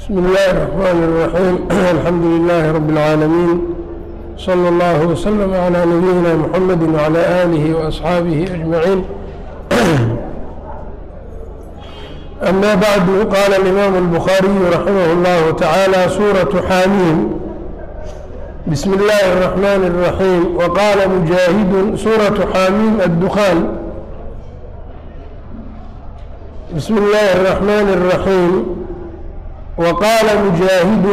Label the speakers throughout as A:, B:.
A: بسم الله الرحمن الرحيم الحمد لله رب العالمين صلى الله وسلم على نبينا محمد وعلى آله وأصحابه أجمعين. أما بعد، قال الإمام البخاري رحمه الله تعالى: سورة حاميم. بسم الله الرحمن الرحيم. وقال مجاهد: سورة حاميم الدخان. بسم الله الرحمن الرحيم. وقال مجاهد: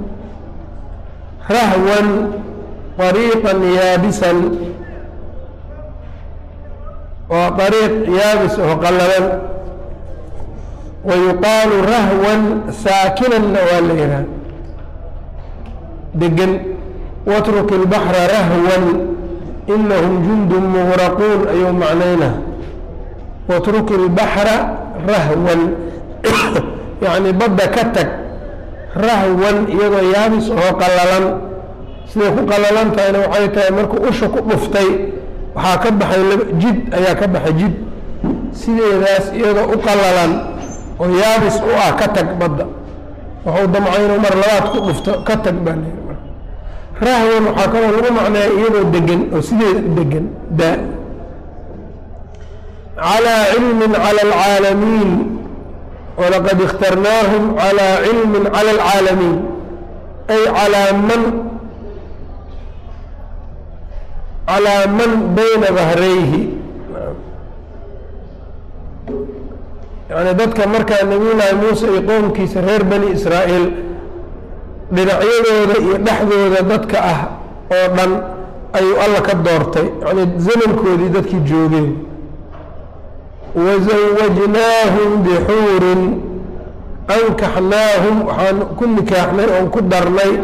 A: رهوا طريقا يابسا، وطريق يابس وقللا. ويقال رهوا ساكنا والليلا دقن. واترك البحر رهوا إنهم جند مغرقون. أي معنينا واترك البحر رهوا يعني badda ka tag rahwan iyadoo yaabis oo qalalan. siday ku qalalan tahayna waxay tahay markuu usha ku dhuftay waxaa ka baxay jid ayaa ka baxay jid, sideedaas iyadoo u qalalan oo yaabis u ah ka tag badda. wuxuu damcay inuu mar labaad ku dhufto ka tag baa leeyahay. rahwan waxaa kaloo lagu macneeya iyadoo degan oo sideeda degan daa. calaa cilmin cala alcaalamiin. ولقد اخترناهم على علم على العالمين، أي على من بين ظهريه. يعني dadka markaa nabiyullaahi muuse iyo qoomkiisa reer bani israa'iil dhinacyadooda iyo dhexdooda dadka ah oo dhan ayuu alla ka doortay, yani zamankoodii dadkii joogeen. وزوجناهم بحور أنكحناهم waxaan ku nikaaxnay oon ku darnay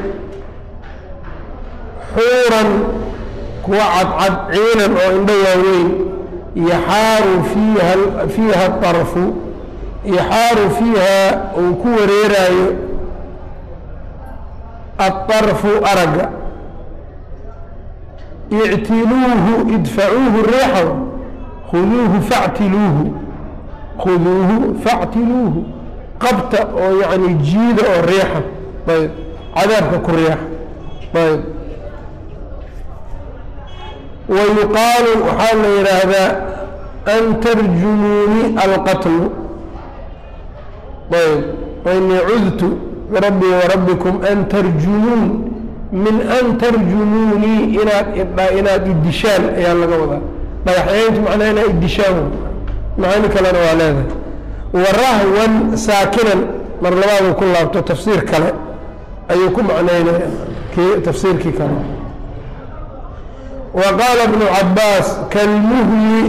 A: xuuran kuwa cadcad ciinan oo indho waaweyn. yaxaaru fiiha طarfu yaxaaru fiiha uu ku wareeraayo aلطarfu aragga. ictiluuhu idfacuuhu riixa khuduuhu factiluuhu qabta oo yani jiida oo riixa. ayb cadaabka ku riixa. ayb wayuqaalu waxaa la yidhaahdaa an tarjumuuni alqatlu. ayb wainii cudtu birabbii warabbikum an tarjumuun min an tarjumuunii inaad idishaan ayaa laga wadaa. dhagaxyayntu macnaa inaa idishaan macaani kalena waa leedahay. warahwan saakinan mar labaaduu ku laabto tafsiir kale ayuu ku macnaynaya tafsiirkii kale. wa qaala ibnu cabaas kalmuhli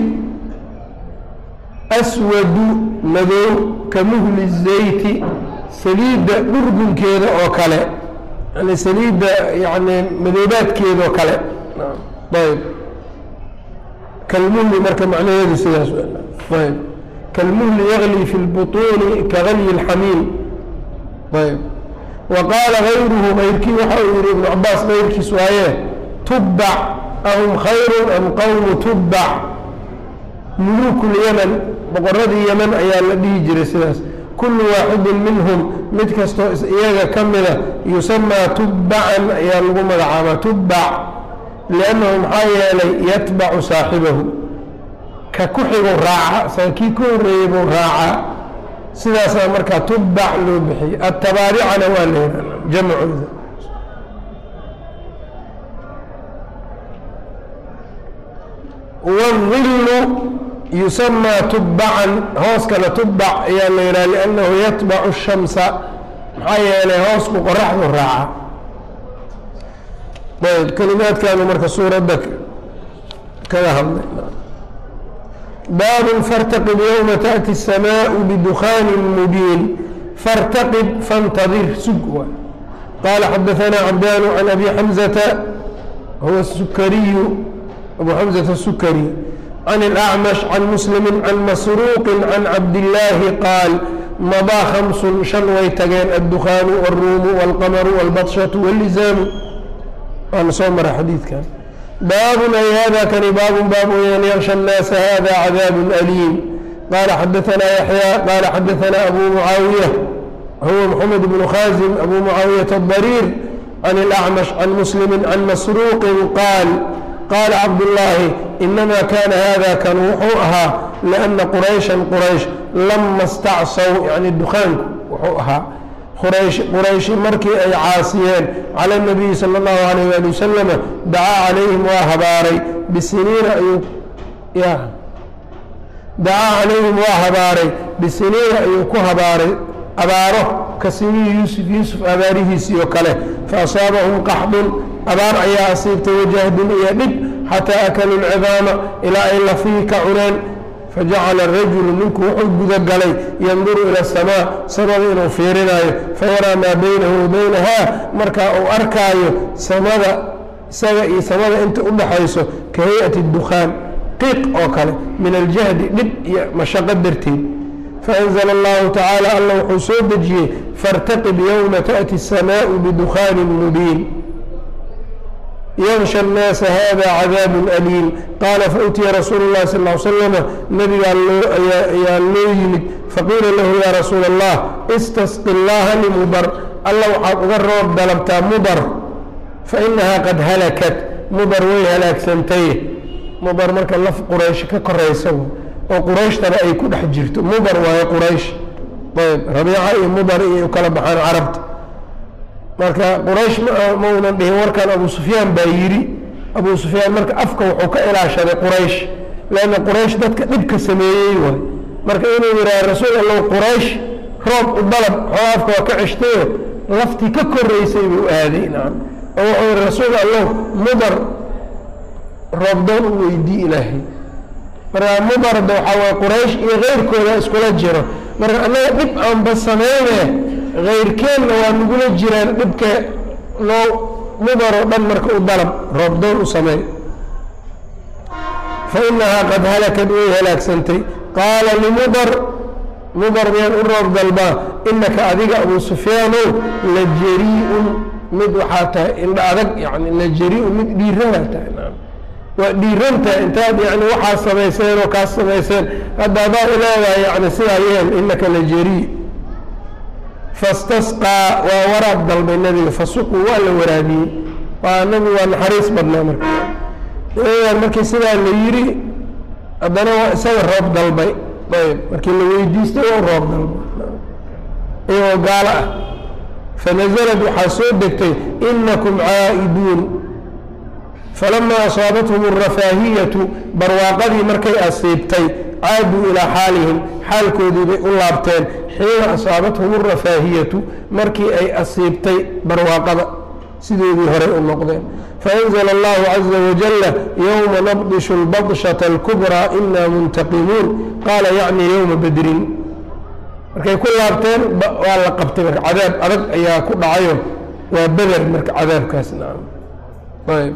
A: aswadu madow ka muhli zayti saliidda dhurgunkeeda oo kale, yani saliidda yani madoobaadkeeda oo kale. ayb kalmuhli marka macnaheedu sidaas. ayb kalmuhli yagli fi lbuطuuni kagalyi اlxamiim. ayb wa qaala gayruhu gayrkii waxa uu yihi ibnu cabaas gayrkiis waaye tubbac ahum khayru am qowmu tubbac. muluuk lyaman boqoradii yaman ayaa la dhihi jiray sidaas. kulu waaxidin minhum mid kastoo iyaga ka mida yusamaa tubbacan ayaa lagu magacaabaa tubbac. liannahu maxaa yeelay yatbacu saaxibahu ka ku xigu raaca san kii ka horreeyey buu raacaa. sidaasaa markaa tubbac loo bixiyey. atabaaricana waa la yidhahda jamcooda. waadillu yusamaa tubbacan hooskana tubbac ayaa la yidhaha liannahu yatbacu shamsa maxaa yeelay hoosku qoraxdu raaca. ayb kelimaadkaanu marka suuradda kaga hadlay. baabun fartaqib yowma taأti الsamaau bidukaanin mubiin. fartaqib fantadir sug. qaala xadaثanaa cabdaanu can abi xamzata huwa sukariyu abu xamzata الsukari can اlأcmash can muslimi can masruuqi can cabdillaahi qaal madaa khamsun shan way tageen addukaanu wاlruumu wاlqamaru wاlbatshatu wاllisaamu. waana soo mara xadiidkan. baabun ay hada kani baabun baab weyaan yaksha الnaasa hada cadaab aliim. qaala xadaثanaa yaxyaa qaala xadaثanaa abu mucaawiya هو محمد بن خازم أبو معاوية الضرير عن الأعمش عن مسلم عن مسروق قال عبد الله إنما كان هذا كان وحوءها لأن قريش لما استعصوا يعني الدخان وحوءها قريش مركي أي عاصيين على النبي صلى الله عليه وآله وسلم دعا عليهم وهباري بالسنين دعا عليهم وهباري بالسنين أيوكو هباري أباره كسنين يوسف أباره سيوكله فأصابهم قحط أبار أيها أصيبت وجهد يدب حتى أكلوا العظام إلى أن فيك عنان فجعل الرجل منكم حب قلي ينظر إلى السماء سمد فيرناي فيرى ما بينه وبينها مركا أو أركاي سمد أنت أبحيسه كهيئة الدخان قيق أوكله من الجهد مشقة درتين فأنزل الله تعالى الله حسود دجيه فارتقب يوم تأتي السماء بدخان مبين يغشى الناس هذا عذاب أليم قال فأتي رسول الله صلى الله عليه وسلم النبي يا يمد فقيل له يا رسول الله استسق الله لمضر الله أضر دلبتا مضر فإنها قد هلكت مضر ويهلاك سنتيه مضر مركا لف قريش كقريسو وقريش ترى أي كل حجرته مضر وهي قريش طيب ربيعة مضر وكلب عن عربت marka quraysh ma uunan dhihin warkan abu sufyaan baa yiri abu sufyaan marka afka wuxuu ka ilaashaday quraysh laana quraysh dadka dhibka sameeyay way marka inuu yiraahdo rasuul allah quraysh roob u dalab afka ka cishteen lafti ka koreysay uu aadayna oo rasuul allah mudar roob doon u weydii ilaahay marka mudar waxa quraysh iyo geyrkooda isku la jiro marka anaga dhib aan basameeyay غير كان ونقول الجيران دبك لو مضر دم مركو ضرب ربضون وسمي فإنها قد هلكت وهلاك سنتي قال لمضر مضر بين الرب ضلبا إنك أذيك أبو سفيان لجريء مدوحاته إن أذك يعني لجريء مديرنته نعم وديرنته انت يعني وحا سميسين وكاس سميسين هذا لا يعني سيئين إنك لجريء فاستسقى وورد ضلب النبي فسقوا ولا ورابي والنبي والحريص برنامج المركي سيدا اللي يري أبنا سوى الرب ضلبي طيب مركي اللي يديسته الرب ضلبي ايوه قال فنزل بحسود دكتي إنكم عائدون فلما أصابتهم الرفاهية برواقضي مركي أصيبتي عادوا إلى حالهم حال كودي بأولابتين حين أصابتهم الرفاهية مركي أي أصيبتي برواقض سيدي هرئ النقدين فأنزل الله عز وجل يوم نبطش البطشة الكبرى إنا منتقمون قال يعني يوم بدر مركي كل لابتين والله قبتي عذاب أرد أيها كل عيون وبدر مركي عذاب كاس نعم طيب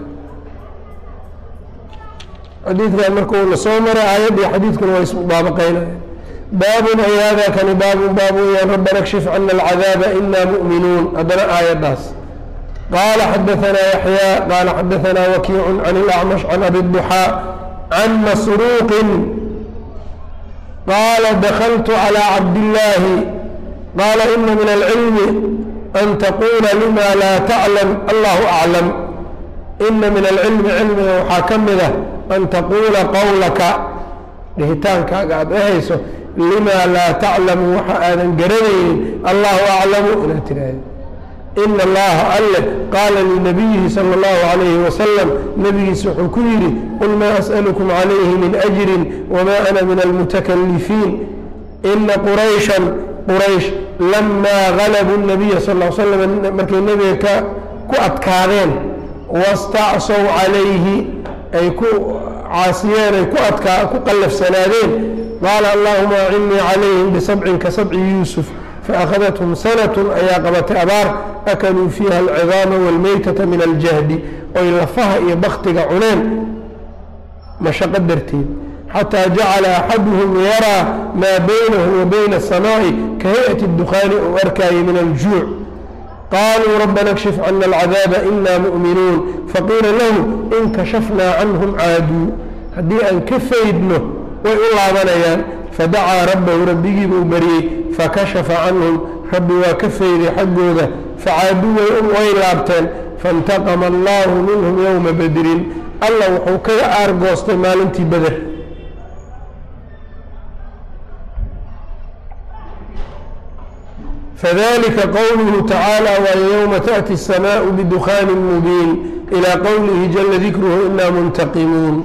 A: حديث كان مركو لصومر آيات حديث كان ويسمى بابقين باب أي هذا كان باب يا ربنا اكشف عنا العذاب إنا مؤمنون أدنى آيات ناس قال حدثنا يحيى قال حدثنا وكيع عن الأعمش عن أبي الضحى عن مسروق قال دخلت على عبد الله قال إن من العلم أن تقول لما لا تعلم الله أعلم إن من العلم علم وحاكم له أن تقول قولك لهتانك قاعد إيسو لما لا تعلم وحانا قرنين الله أعلم إلى تلاهي إن الله قال للنبي صلى الله عليه وسلم نبي سحكيري قل ما أسألكم عليه من أجر وما أنا من المتكلفين إن قريش لما غلبوا النبي صلى الله عليه وسلم مركي النبي كأتكارين واستعصوا عليه أي عاصيان أي كقلف سنادين قال اللهم أعني عليهم بسبع كسبع يوسف فأخذتهم سنة أي قبة أبار أكلوا فيها العظام والميتة من الجهد ويلفها يبختق عنان مشقة درتين حتى جعل أحدهم يرى ما بينه وبين السماء كهيئة الدخان وأركاي من الجوع قالوا ربنا اكشف عنا العذاب إنا مؤمنون فقيل له إن كشفنا عنهم عادوا هدي أن كفيدنه ويقول عمليان فدعا ربه ربه بأمريه فكشف عنهم rabbi waa ka fayday xaggooda facaaduu way laabteen faاntaqama allahu minhum yowma badrin alla wuxuu kaga aargoostay maalintii beder fadalika qowluhu tacaala waa yowma taأti الsamaء bidukhaani mubiin ilى qowlihi jala dikruhu inaa muntaqimuun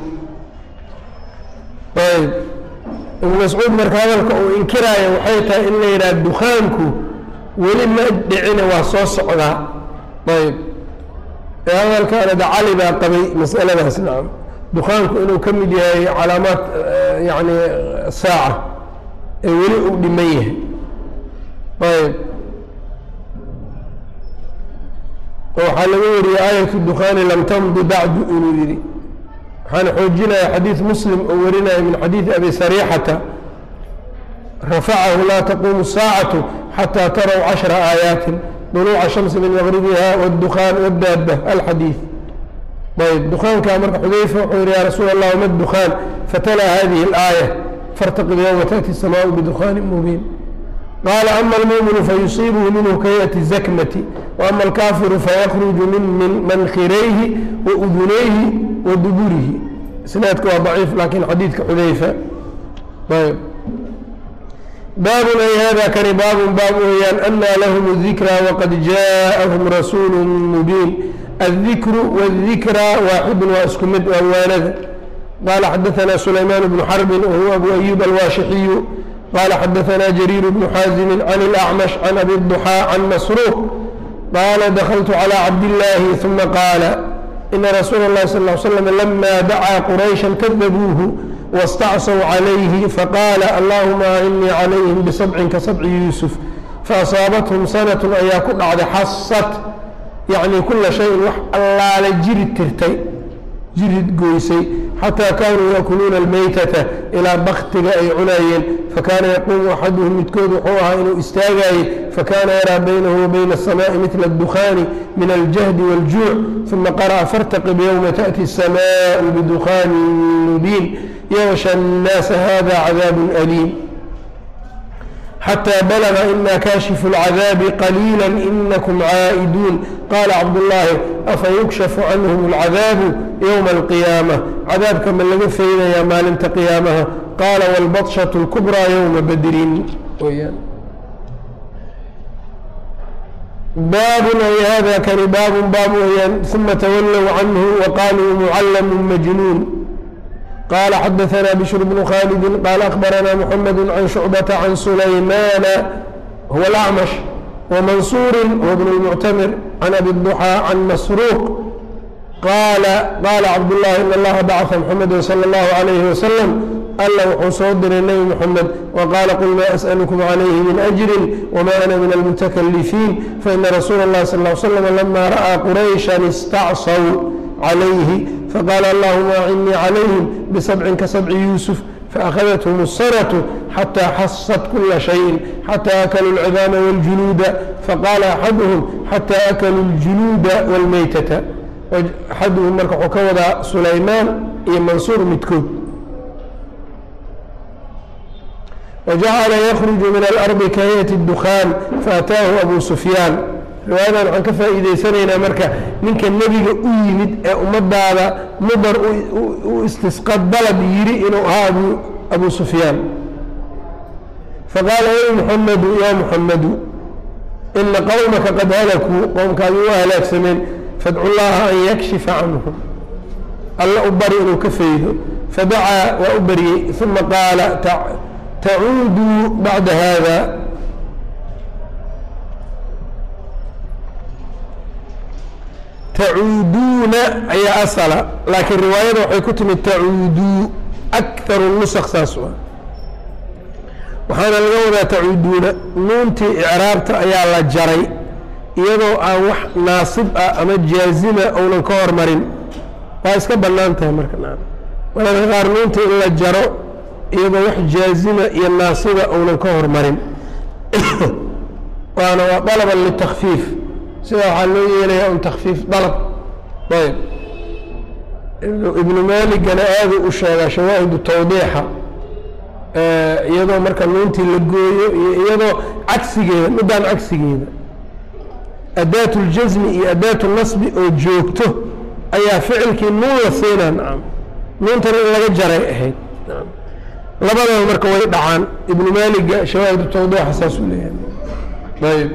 A: ayb ibnu mascuud marka hadalka uu inkiraayo waxay tahay in la yidhaha dukaanku weli ma dhicina waa soo socdaa ayb hadalkaana da cali baa qabay masaladaas nacam dukaanku inuu ka mid yahay calaamaad yani saaca ee weli uu dhiman yahay ayb waxaa laga wariyey aayat dukhaani lam tamdi bacdu inuu yihi waxaana xoojinaya xadiid muslim oo warinaya min xadiidi abi sariixata rafacahu laa taquumu الsaacatu xataa taraw 10 aayaatin duluuca shamsi min maqribiha wاdukhaan wاdaaba alxadiid ayb dukaankaa marka xudayfa wuxuu yihi ya rasuul allah ma dukhaan fatalaa hadihi اlaaya faاrtaqib yowma taأti الsamaau bidukhaani mubiin qaala ama almu'minu fayusiibuhu minhu kayati zakmati waama alkaafiru fayakruju min mankhirayhi waudunayhi waduburihi isnaadka waa daciif laakiin xadiidka xudayfa ayb baabun ay hada kani baabun baab weeyaan anaa lahum الdikra waqad jaaءahum rasuulu mubiin الdikru wالdikra waaxidu waa isku mid waa waanada qaala xadaثana sulaymaan bnu xarbin wahuwa abu ayub alwaashixiyu qaala xadaثana jariir bnu xaazimi can اlأcmash can abi الضuxaa can masruuq qaala dakltu calى cabdillaahi ثuma qaala ina rasuula اllahi sal ه slm lama dacaa quraysha kadabuuhu wاstacصw عalayhi faqaala allahuma acinnii calayhim bisabcin ka sabci yuusuf faasaabathum sanat ayaa ku dhacday xasat yacni kula shayin wax allaale jirid tirtay jirid goysay xataa kaanuu yaakuluuna almaytata ilaa baktiga ay cunaayeen fakaana yaquumu axaduhum midkood wuxuu ahaa inuu istaagaayey fakana yaraa baynahu wa bayna الsamaaءi midla اdukhaani min aljahdi wاljuuc uma qara'a faاrtaqib yowma taأti الsamaء bidukhaani mubiin yغشى الناaس hذا عذاaب أليم حتى بلغ إنا كاشف العذاaب قليلا إنكم عائدون قال cبداللahi أفيكشف عنهم العذاaب يوم القيامة عذاaبka ma laga faydaya maalinta قياamaha qاaل والبطشة الكبرى يومa bdrin bاb ay hذا kani baab baab weyaan ثuma تولوا عنه وqالوا معلم مجنون قال xdثna بشر بن khالد qال أخبرnا محمد عن شعبة عن سليمان هو الأعمش ومنصور هو بن المعتمر عن أبي الضحى عن مسروق قال cبدالله إن الله bعث محمدا صلى الله عليه وسلم alla wuxuu soo diray نبي محمد وqاaل قل ma أسألكم عليه من أجر وma أنا من المتكلفين فإن رsuuل الله صلى اه عليه وسلم لما رأى قريشا اsتعصوا عليه فقال اللهم أعني عليهم بسبع كسبع يوسف فأخذتهم السنة حتى حصت كل شيء حتى أكلوا العظام والجلود فقال أحدهم حتى أكلوا الجلود والميتة أحدهم marka wxuu ka wadaa سulaymaan iyo mansuur midkood وجعل يخرج من الأرض كهيئة الدخان فأتاه أبو سفyاan riwaayadan waxaan ka faa'iidaysanaynaa marka ninka nebiga u yimid ee ummadaada mudar u istisqa dalab yidhi inuu ahaa abu sufyaan faqaala ya muxamedu ya muxamedu ina qowmaka qad halakuu qowmkaadi waa halaagsameen fadcu llaha an yakshifa canhum alla u bari inuu ka faydo fadacaa waa u baryey uma qaala tacuuduu bacda hada tacuuduuna ayaa asala laakiin riwaayada waxay ku timid tacuuduu akaru nusq saas waxaana laga wadaa tacuuduuna nuuntii icraabta ayaa la jaray iyadoo aan wax naasib ah ama jaazima ounan ka hormarin waa iska bannaan tahay marka mararka qaar nuunta in la jaro iyadoo wax jaazima iyo naasiba ounan ka hormarin waana waa dalaban litakfiif sida waxaa loo yeelaya un takfiif dalab ayb ibnu maaligana aadu u sheegaa shawaahidu tawdiixa iyadoo marka nuuntii la gooyo iyo iyadoo cagsigeeda midaan cagsigeeda adaat اljasmi iyo adaat اnasbi oo joogto ayaa ficilkii nuun la siinaa nacam nuuntana in laga jaray ahayd labadaba marka way dhacaan ibnu maaliga shawaahid tawdiixa saasuu leeyahay ayb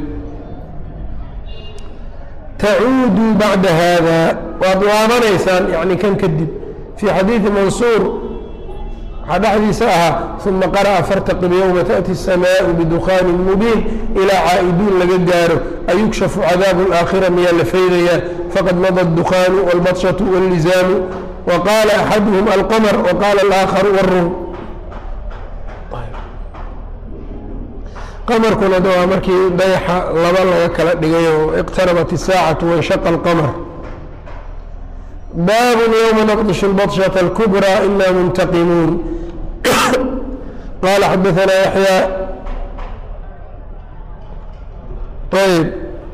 A: tacuudu bacda hada waad laabanaysaan yani kan kadib fii xadiidi mansuur waxaa dhexdiisa ahaa uma qara'a fartaqib yowma taأti الsamaau bidukaanin mubiin ilaa caa'iduun laga gaaro ayukshafu cadaabu اlaakhira miyaa la faydayaa faqad mada اdukaanu wاlbadshatu wاllizaamu waqaala axaduhum alqamar waqaala اlaakharu wاrum qamarkuna de waa markii dayaxa laba laga kala dhigay oo iqtarabat الsaacatu wanshaqa اlqamar baab ywma naqdishu اlbaطshaةa اlkubrى ina muntaqimuun qala xadaثna yaxya ayb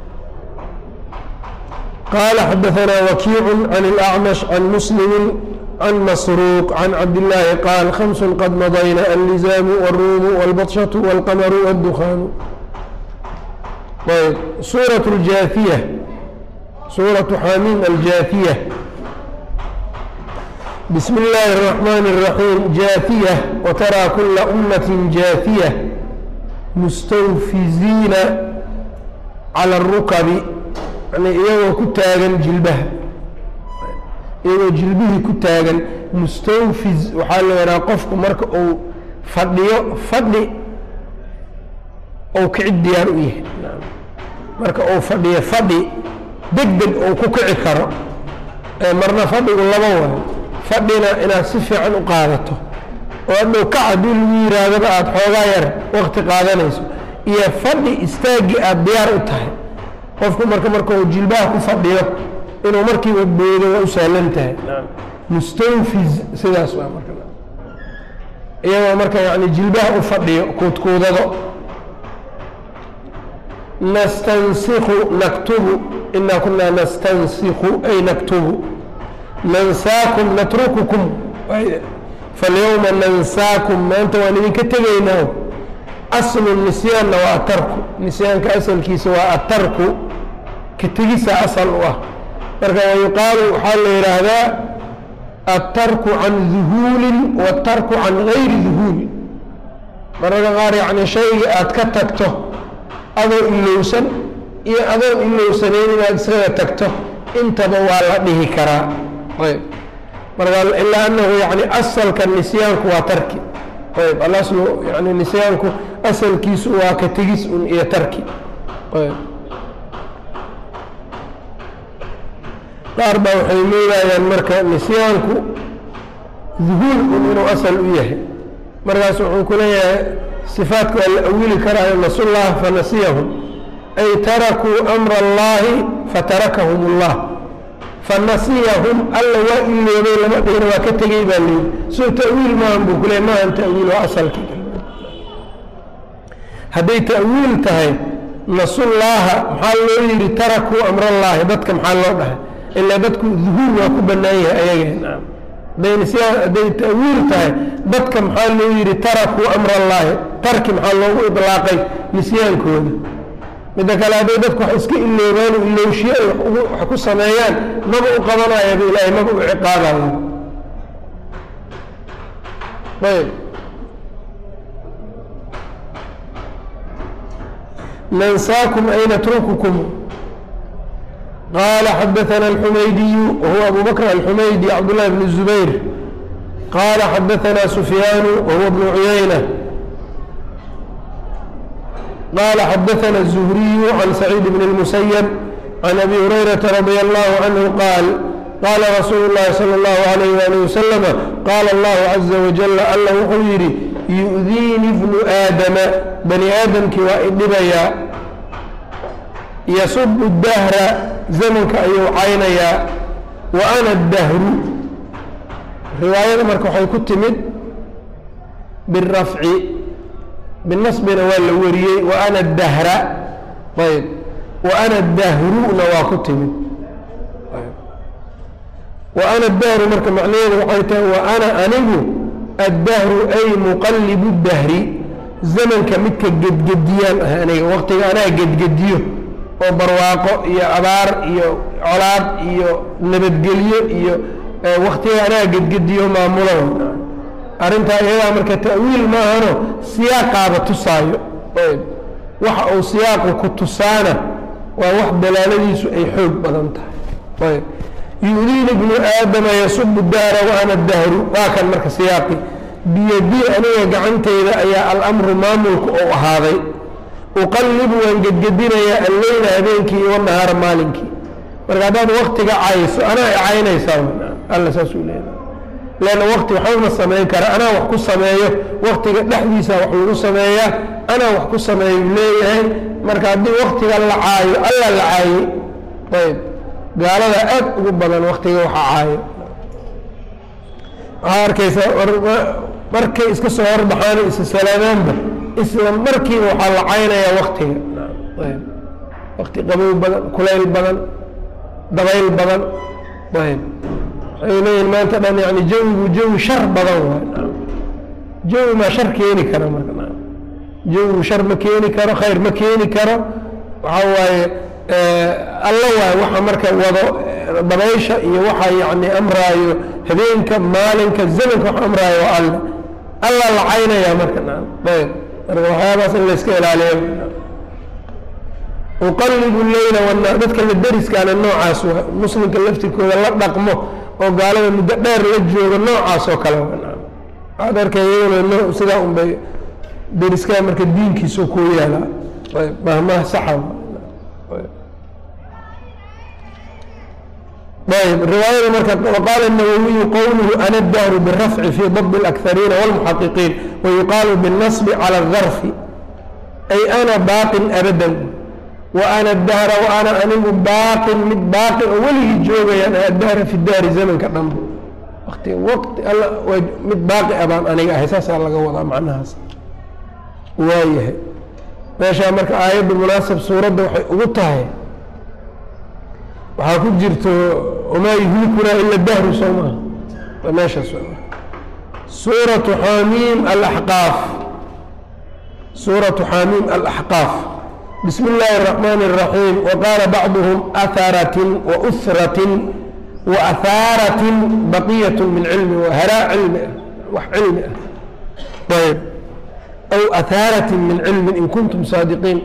A: qala xadaثna wakiic can اlأcmash can muslimi can masruuq can cabdillaahi qaal خams qad madayna allizaamu wاlruumu wاlbaطshaةu wاlqamaru wاddukaanu ayb suuraة اljaafiya suuraةu xamiim aljaafiya بسم الله الرحمن الرحيم جاثية وترى كل أمة جاثية مستوفزين على الركب يعني إيغو كتاغا جلبها إيغو جلبه كتاغا مستوفز وحال يراقفك مرك أو فضي أو كعد يرويه مرك أو فضي دقدق أو كوكعكر مرنا فضي والله موه fadhina inaad si fiican u qaadato oo adhow ka haddii lagu yidhaahdaba aada xoogaa yar wakti qaadanayso iyo fadhi istaaggii aada diyaar u tahay qofku markuu jilbaha ku fadhiyo inuu markiiba boodo waa u sahlan tahay mustawfiz sidaas waa marka iyagoo marka yani jilbaha u fadhiyo kuudkuudado nastansikhu naktubu inaa kunaa nastansikhu ay naktubu nansaakum natrukukum falyowma nansaakum maanta waan idinka tegaynaa aslu nisyaanna waa atarku nisyaanka asalkiisa waa atarku ka tegisa asal u ah marka wayuqaalu waxaa la yidhaahdaa atarku can duhuulin waatarku can gayri duhuul mararka qaar yani shayga aada ka tagto adoo ilowsan iyo adoon ilowsanayn inaad iskaga tagto intaba waa la dhihi karaa ayb marka ilaa anahu yani asalka nisyaanku waa tarki ayb alaslu yani nisyaanku asalkiisu waa ka tegis un iyo tarki ayb qaar baa waxay leeyaayaan marka nisyaanku duhuul un inuu asal u yahay markaas wuxuu ku leeyahay sifaadka waa la awili karaayo nasullah fanasiyahum ay tarakuu amra allahi fatarakahum اllah fanasiyahum alla waa iloobay lama dhihina waa ka tegey baa leeyi soo ta'wiil maahan buu kule maahan ta'wiil waa asalki hadday ta'wiil tahay nasullaaha maxaa loo yidhi tarakuu amrallaahi dadka maxaa loo dhahay ilaa dadku duhuul waa ku bannaan yahay ayaga hadday ta'wiil tahay dadka maxaa loo yidhi tarakuu amrallaahi tarki maxaa loogu idlaaqay nisyaankooda midda kale hadday dadku wax iska iloobaan o ilowshiye ay wax ku sameeyaan maba u qabanayaba ilaahay maba u ciqaabayo ayb nansaakum ay natrukukum qaala xadaثana alxumaydiyu wahuwa abu bakr alxumaydi cabdullahi bn الzubayr qaala xadaثana sufyaanu wahuwa bnu cuyayna قال xdثna الزهري عن سعيد بن المسيب عن أbي هريرة رضي الله عنه قال qاla رsuuل اللhi صلى الله عليه وaله وسلم qاla الله عزa وجل alla wuxuu yidhi يؤdينi بن aadama bني aadamkii waa idhibayaa yasub الdahra zamanka ayuu caynayaa وأna الdahru riwaayada marka waxay ku timid bالrafci binasbina waa la wariyey waana dahra ayb waana dahruna waa ku timid waana dahru marka macnaheedu waxay tahay waana anigu addahru ay muqallibu dahri zamanka midka gedgediyaan ah aniga waqtiga anaa gedgediyo oo barwaaqo iyo abaar iyo colaad iyo nabadgelyo iyo waqtiga anaa gedgediyo maamulo arrintaa iyadaa marka ta'wiil maahano siyaaqaaba tusaayo waxa uu siyaaqu ku tusaana waa wax dalaaladiisu ay xoog badan tahay yu'diini ibnu aadama yasubu dahra wa ana dahru waa kan marka siyaaqi biyadii aniga gacantayda ayaa alamru maamulku ou ahaaday uqallibu waan gedgedinayaa alleyla habeenkii wanahaara maalinkii marka haddaad waktiga cayso anaa icaynaysaa alla saasuu leeyahay leanna wakti waxbama samayn kara anaa wax ku sameeyo waktiga dhexdiisa wax lagu sameeyaa anaa wax ku sameeyu leeyahay marka haddii waktiga la caayo alla la caayey ayb gaalada aad ugu badan waktiga waxa caayo waxaa arkaysaa markay iska soo horbaxaan isa salaamaanba isla markiiba waxaa la caynayaa waktiga ayb wakti qabow badan kulayl badan dabayl badan ayb waxay leeyihin maanta dhan yani jawigu jawi shar badan waay jawi maa shar keeni kara marka jawigu shar ma keeni karo khayr ma keeni karo waxaa waaye alla waay waxa marka wado dabaysha iyo waxa yani amraayo habeenka maalinka zamanka wax amraayo waa alla la caynaya marka ayb marka waxyaabaas in la iska ilaaliyo uqallibu leyla wana dadka la deriskaana noocaas waa muslimka laftirkooda la dhaqmo oo gaalada muddo dheer la joogo noocaas oo kale waxaad arkay iyaguna sidaa un bay deriskaa marka diinkiisa ku yaalaa ayb mahmaha saxa ayb riwaayada marka waqaala الnawawiyu qowluhu ana اdahru birafci fi dab اlأkhariina wاlmuxaqiqiin wayuqaalu biالnasbi calى الdarfi ay ana baaqin abadan wa ana dahra wa ana anigu baaqin mid baaqi oo weligii joogayaan adahra fi daari zamanka dhanbo waqti alla mid baaqi abaan aniga ahay saasaa laga wadaa macnahaas waayahay meeshaa marka aayadda munaasab suuradda waxay ugu tahay waxaa ku jirto wamaa yuhlikunaa ila dahru soo maha waa meeshaas suuratu xamiim alaxqaaf suuratu xamiim alaxqaaf bismi illaahi الرaxmaan الraxiim waqaala bacduhum aharatin wausratin waahaaratin baqiyat min cilmi waharaa cilmi ah wax cilmi ah ayb aw ahaaratin min cilmin in kuntum saadiqiin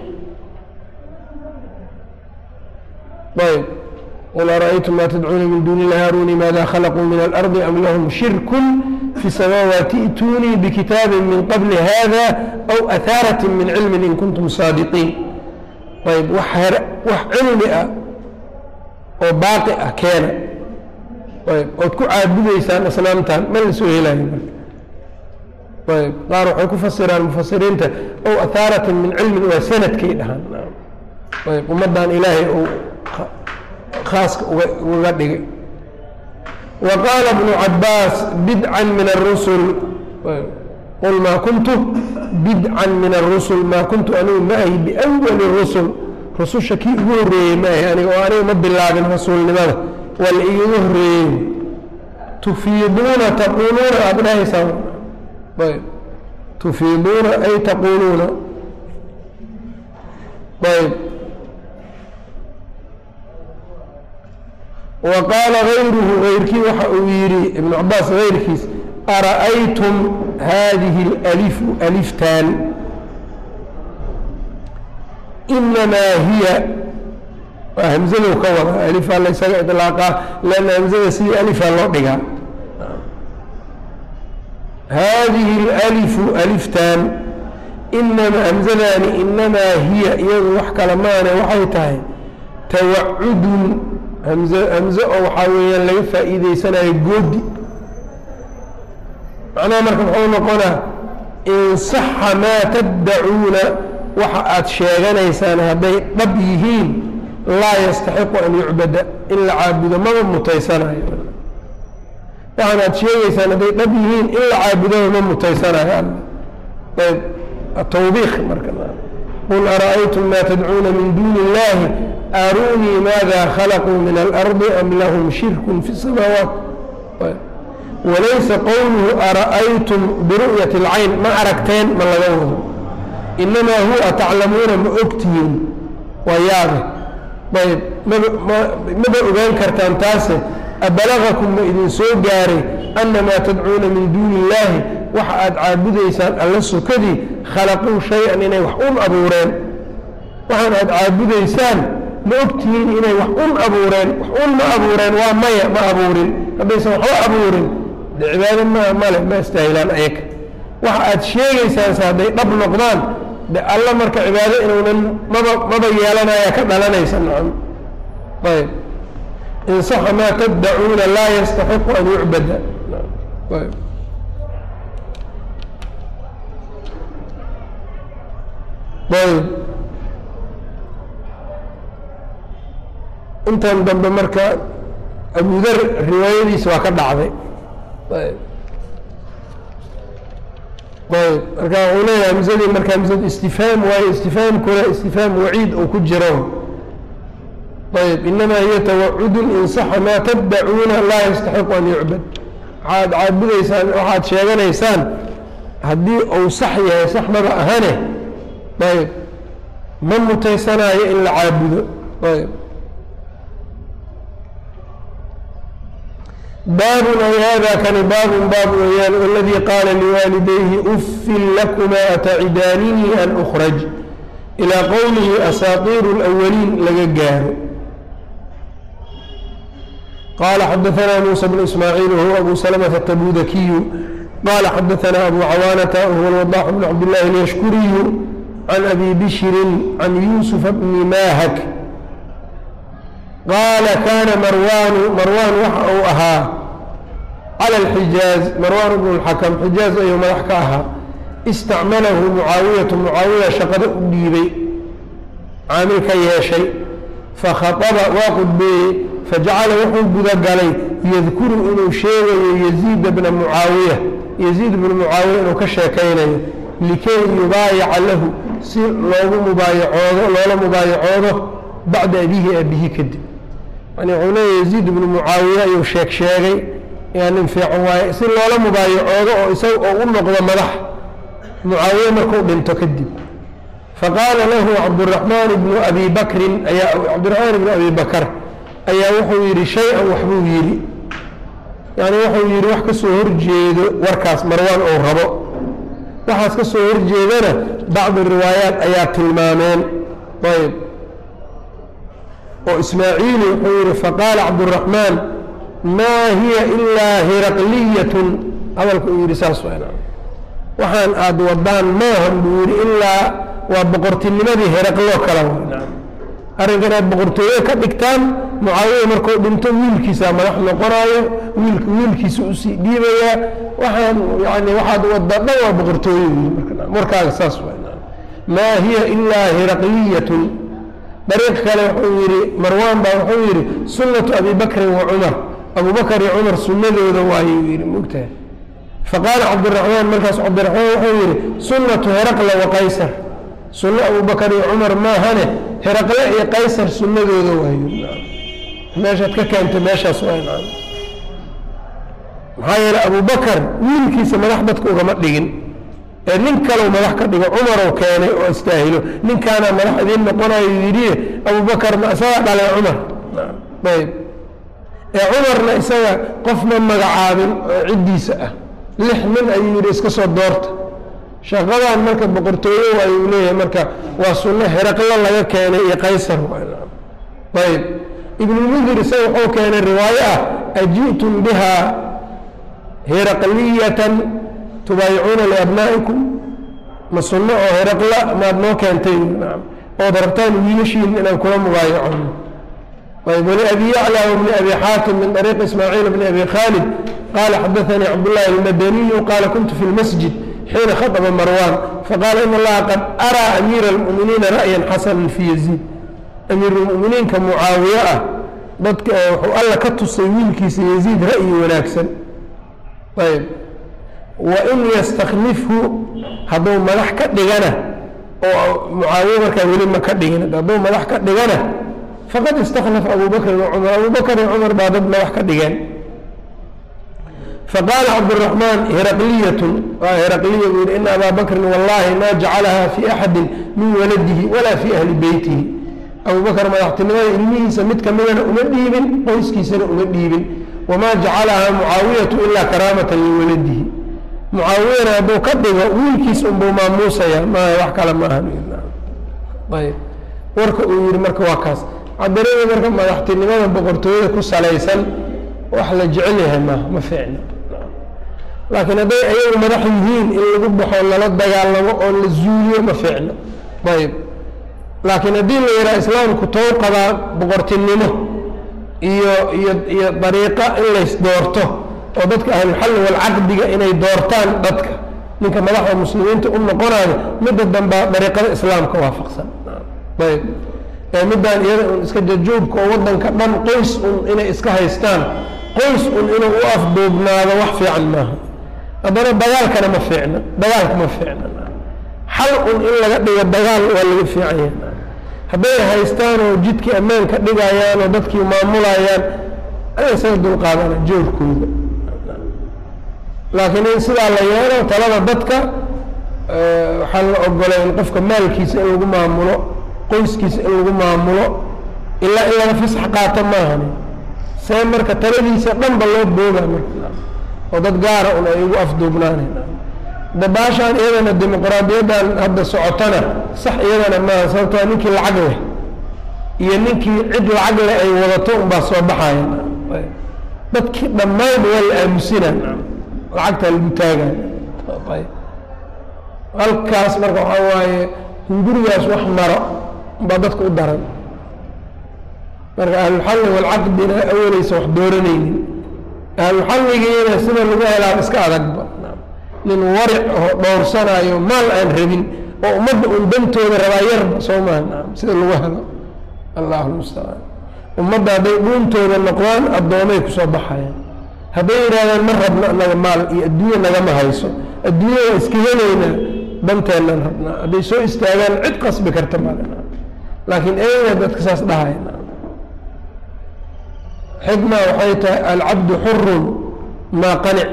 A: ayb qul ara'aytum ma tadcuuna min duuni illahi aruunii maada khalaquu min alardi am lahum shirkun fi samaawaati i'tuunii bikitaabin min qabli hada aw ahaaratin min cilmin in kuntum saadiqiin ayb wax cilmi ah oo baaqi ah keena ayb ood ku caabudaysaan asnaamtan ma la soo helayo marka ayb qaar waxay ku fasiraan mufasiriinta ow ahaaratin min cilmin waa sanadkay dhahaan ayb ummaddan ilaahay uu khaaska uga dhigay wa qaala ibnu cabaas bidcan min arusul qul maa kuntu bidcan min arusul maa kuntu anigu ma ahi biawali rusul rususha kii igu horreeyey ma ahi aniga oo aniga ma bilaabin rasuulnimada waa la iigu horreeyey tufiiduuna taquuluuna aada dhahaysaan ayb tufiiduuna ay taquuluuna ayb wa qaala gayruhu gayrkii waxa uu yidhi ibnu cabaas gayrkiis ara'aytum hadihi اlalifu aliftan inamaa hiya waa hamzadu ka wada alifaa la ysaga iطlaaqaa lanna hamzada sidii alifaa loo dhigaa hadihi اlalifu aliftan inamaa hamzadaani inamaa hiya iyadu wax kale maane waxay tahay tawacudun hamze oo waxaa weeyaan laga faa'iideysanayo goodi macnaha marka muxuu noqonaa in saxa maa taddacuuna waxa aad sheeganaysaan hadday dhab yihiin laa yastaxiqu an yucbada in la caabudo maba mutaysanayo waxaan aad sheegaysaan hadday dhab yihiin in la caabudaba ma mutaysanayo ayb atawbiiq marka qul ara'aytum ma tadcuuna min duuni illahi aruunii maada khalaquu min alardi am lahum shirkun fi الsamaawaat walaysa qowluhu ara'aytum biru'yati اlcayn ma aragteen ma laga wado inamaa huwa taclamuuna ma ogtihiin waa yaabe ayb maba ogaan kartaan taase abalagakum ma idin soo gaaray annamaa tadcuuna min duuni illaahi waxa aad caabudaysaan alla sokadii khalaquu shay-an inay wax un abuureen waxaan aad caabudaysaan ma ogtihiin inay wax un abuureen wax un ma abuureen waa maya ma abuurin haddaysan waxba abuurin de cibaado male ma istaahilaan ayaga waxa aad sheegaysaanse hadday dhab noqdaan de alla marka cibaado inuunan maba yeelanaya ka dhalanaysa nacam ayb in saxa maa taddacuuna laa yastaxiqu an yucbada ayb ayb intan dambe marka abudar riwaayadiisa waa ka dhacday ayb ayb marka wuxuu leeyahay hamsadii marka hamsadu istifhaam waayo istifhaamkuna istifhaam waciid uu ku jiro ayb inamaa hiya tawacudun in saxa maa taddacuuna laa yastaxiqu an yucbad waxaad caabudaysaan waxaad sheeganaysaan haddii uu sax yahay sax maba ahane ayb ma mutaysanaayo in la caabudo ayb baabun ay haadaa kani baabun baab weeyaan waladii qaala liwaalidayhi uffin lakumaa atacidaanini an ukhraj ilaa qowlihi asaatiiru اlawaliin laga gaaro qaala xadaanaa muusa bnu ismaaciil wahuwa abu salamata atabudakiyu qaala xadaanaa abu cawaanata wahuwa alwadaax bnu cabdillahi alyashkuriyu can abi bishrin can yuusufa bni maahak qaala kaana marwaanu marwaan waxa uu ahaa cala alxijaaz marwaan bnu lxakam xijaaz ayuu madax ka ahaa istacmalahu mucaawiyatu mucaawiya shaqada u dhiibay caamil ka yeeshay fakhaطaba waa qudbeeyey fajacala wuxuu gudagalay yadkuru inuu sheegayo yaziida bna mucaawiya yaziid bnu mucaawiya inuu ka sheekaynayo likay yubaayaca lahu si loogu mubaayacoodo loola mubaayacoodo bacda abihi abihi kadib yani wuxuu leeya yaziid bnu mucaawiya ayuu sheegay yaa nin fiican waaye si loola mubaayacoodo oo isaga oo u noqdo madax mucaawiye markuu dhinto kadib faqaala lahu cabduraxmaan bnu abi bakrin ayaa cabdiraxmaan ibnu abi bakr ayaa wuxuu yidhi shay-an waxbuu yidhi yani wuxuu yidhi wax ka soo horjeedo warkaas marwaan ou rabo waxaas ka soo horjeedana bacdu riwaayaat ayaa tilmaameen ayb oo ismaaciili wuxuu yihi faqaala cabduraxmaan maa hiya ilaa hiraqliyatun hadalka uu yihi saas waxaan aada wadaan maahan buu yihi ilaa waa boqortinimadii hiraqloo kala arrinkan aad boqortooye ka dhigtaan mucaawiya markuu dhinto wiilkiisaa madax noqonaayo wiilkiisa usii dhiibayaa waxaan yani waxaad wada dhan waa boqortooye markaaga saas maa hiya ilaa hiraqliyatun dariiq kale wuxuu yihi marwaan baa wuxuu yihi sunnatu abi bakrin wa cumar abu bakr iyo cumar sunnadooda waayuu yihi mogtahay faqaala cabdiraxmaan markaas cabdiraxmaan wuxuu yihi sunnatu heraqla wa qaysar sunno abu bakr iyo cumar maahane heraqle iyo qaysar sunnadooda waayu meeshaad ka keentay meeshaas waa maxaa yeele abu bakr wiilkiisa madax dadka ugama dhigin ee nin kalow madax ka dhigo cumarow keenay oo istaahilo ninkaana madax idiin noqonayo yidhi abu bakr ma isagaa dhalay cumar ayb ee cumarna isaga qof ma magacaabin oo ciddiisa ah 6 nin ayuu yidhi iska soo doorta shaqadan marka boqortooye ayuu leeyahay marka waa sunno heraqla laga keenay iyo qaysar ayb ibnulmundir isaga wuxuu keenay riwaayo ah aji'tum biha hiraqliyatan tubaayicuuna liabnaa'ikum ma sunno oo heraqla maad noo keentay ood rabtaan wiilashiin inaan kula mubaayacono ayb waliabi yacla wbni abi xaatim min طariiq ismaaciil bni abi khaalid qaala xadaanii cabdullahi almadaniyu qaala kuntu fi lmasjid xiina khaطba marwan faqaala in allaha qad araa amiira اlmu'miniina ra'yan xasanan fi yaziid amiirulmu'miniinka mucaawiye ah dadka wuxuu alla ka tusay wiilkiisa yaziid ra'yi wanaagsan ayb wain yastakhlifhu hadduu madax ka dhigana oo mucaawiye markaa weli ma ka dhigin hadduu madax ka dhigana faqad istakhlafa abu bakrin wa cumar abu bakr iyo cumar baa dad madax ka dhigeen فقال عبد الرحمن هرقلية إن أبا بكر والله ما جعلها في أحد من ولده ولا في أهل بيته أبو بكر ما يحتمل إلمه سمت كمنا أمديب قيسكي سنة أمديب وما جعلها معاوية إلا كرامة لولده معاوية أبو كبه ويكيس أبو ماموسى ما يحكى لما أهل طيب ورك مرك واكاس عبرين مرك ما يحتمل بقرطوية كوس على يسل وأحلى جعلها ما فعنا لكن هذا أيام مرحيين اللي يقبحوا ولا لدقال ولا الزولية ما فعنا طيب لكن الدين اللي يرى إسلام كتوقع بقرطنينه هي طريقة إلا يسدورته وضدك أهل الحل والعقد إنه دورتان ضدك منك ملاحظة المسلمين تقوم قرآن مدى طريقة الإسلام كوافق سنة طيب يعني مدى أن إسكججوب كوضن كدن قيس إنه إسكهيستان قيس إنه أفضل بنا وحفي عنها هذا الدجال كان مفعنا دجالك مفعنا حلق إلا قد الدجال ولا في عيان هذا هيستان وجدك أمان كدجايان وضدك معمولايان أنا سيد القادة جور كله لكن إن سلا ليانا طلب ضدك حل أقولين قفك مال كيس إلو معموله قيس كيس إلو معموله إلا نفس حقاته ما هني سامر كتلبي سقم بالله بوجه ودد قارئ ولا يوقف بنانه دباشان إذا الديمقراطية هذا سعتنا صح إذا ما صرت نك العقل ينك عد العقل أي وضعتهم بصباحين بدك لما يبغى أمسنا العقل المتاجر طيب الكاس مرة حواي نقولياس وحمرة بدك قدرن مرة الحل والعقد بنا أول يسوح دورنين الحل يجينا سنة اللي لا مسكاد أكبر من ورع دور سنة يوم مال أن ربين ومد البنت والرواير صومان سيد الوهذا الله المستعان ومد بنت والنقوان الضوامي كصباحا هبير هذا المرة بنا مال الدنيا نجمع هيسو الدنيا إسكيلنا بنت لنا نحبنا بيسو استعمال عد قصب كرتمالنا لكن أين بتكساس دهاينا حكمة وحيت العبد حر ما قنع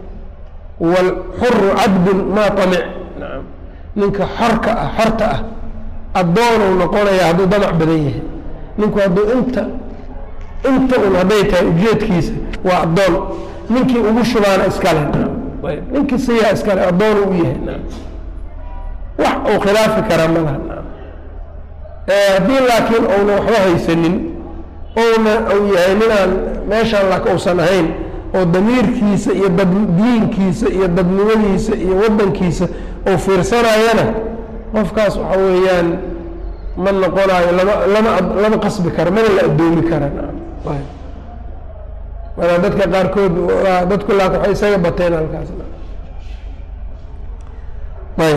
A: والحر عبد ما طمع نعم منك حركة الدون ونقول يا هدو ضمع بديه منك هدو انت ونهديت جيت كيس والدون منك ومشبان اسكالها نعم منك سيئة اسكالها الدون ويه نعم وح وخلاف كراملها نعم دين لكن او نوحوها يسنن أو يهيننا ما شاء الله كوسنهين أو ضمير كيسة دين كيسة دبنويسة ودن كيسة أو فرسنا ينا مفكاس حويان من نقولها لما قصب كرم من اللي أدومي كرنا طيب وأنا بدك قاركود بدك كلها كحي سيبتين الكاس طيب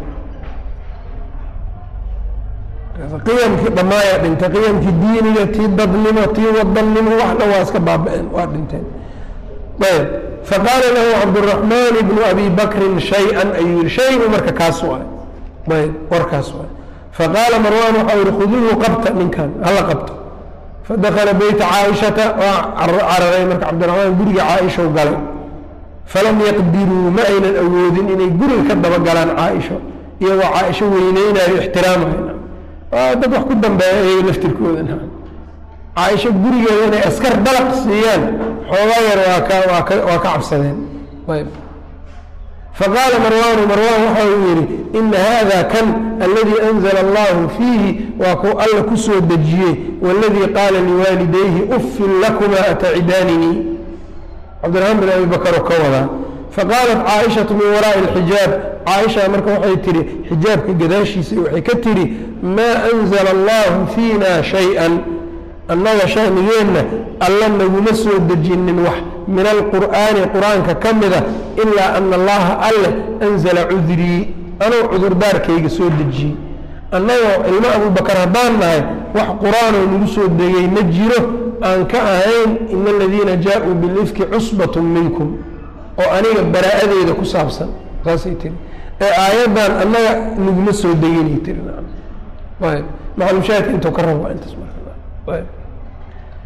A: قيم ضمايا بنت قيم في الدين تي ضمنه تي وضمنه واحنا واسك بابين وادنتين طيب فقال له عبد الرحمن بن ابي بكر شيئا اي شيء مرك كاسوا طيب وركاسوا فقال مروان حول خذوه قبطه من كان هلا قبطه فدخل بيت عائشه وعرى مرك عبد الرحمن بري عائشه وقال فلم يقدروا ما اين الاود ان يقول كذب قالان عائشه يا عائشه وينينا احترامها dad wax ku dambeeyay laftirkooda Aisha gurigeeda inay askar dalaq siiyaan xoogaa yar waa ka cabsadeen طيب فقال مروان وحويري إن هذا كان الذي أنزل الله فيه وكو الله كسو دجيه والذي قال لوالديه أف لكما أتعدانني عبد الرحمن بن أبي بكر وكولا فقالت عائشة من وراء الحجاب عائشة مركو حيتري حجابك قداشي سيوحي كتري ما أنزل الله فينا شيئا أنه شأن ينا ألا نمسو الدجين من القرآن ككمذا إلا أن الله ألا أنزل عذري أنا عذر دارك يقسو الدجي أنه الماء أبو بكر هباننا وح قرآن ونمسو الدجي نجره أن كأهين إن الذين جاءوا بالإفك عصبة منكم وأنا براءة إذا كسابسا غاسيتين آيات أنه نمسو الدجي يترنا طيب مع المشاهد أنت وكرهوا أنت اسمع طيب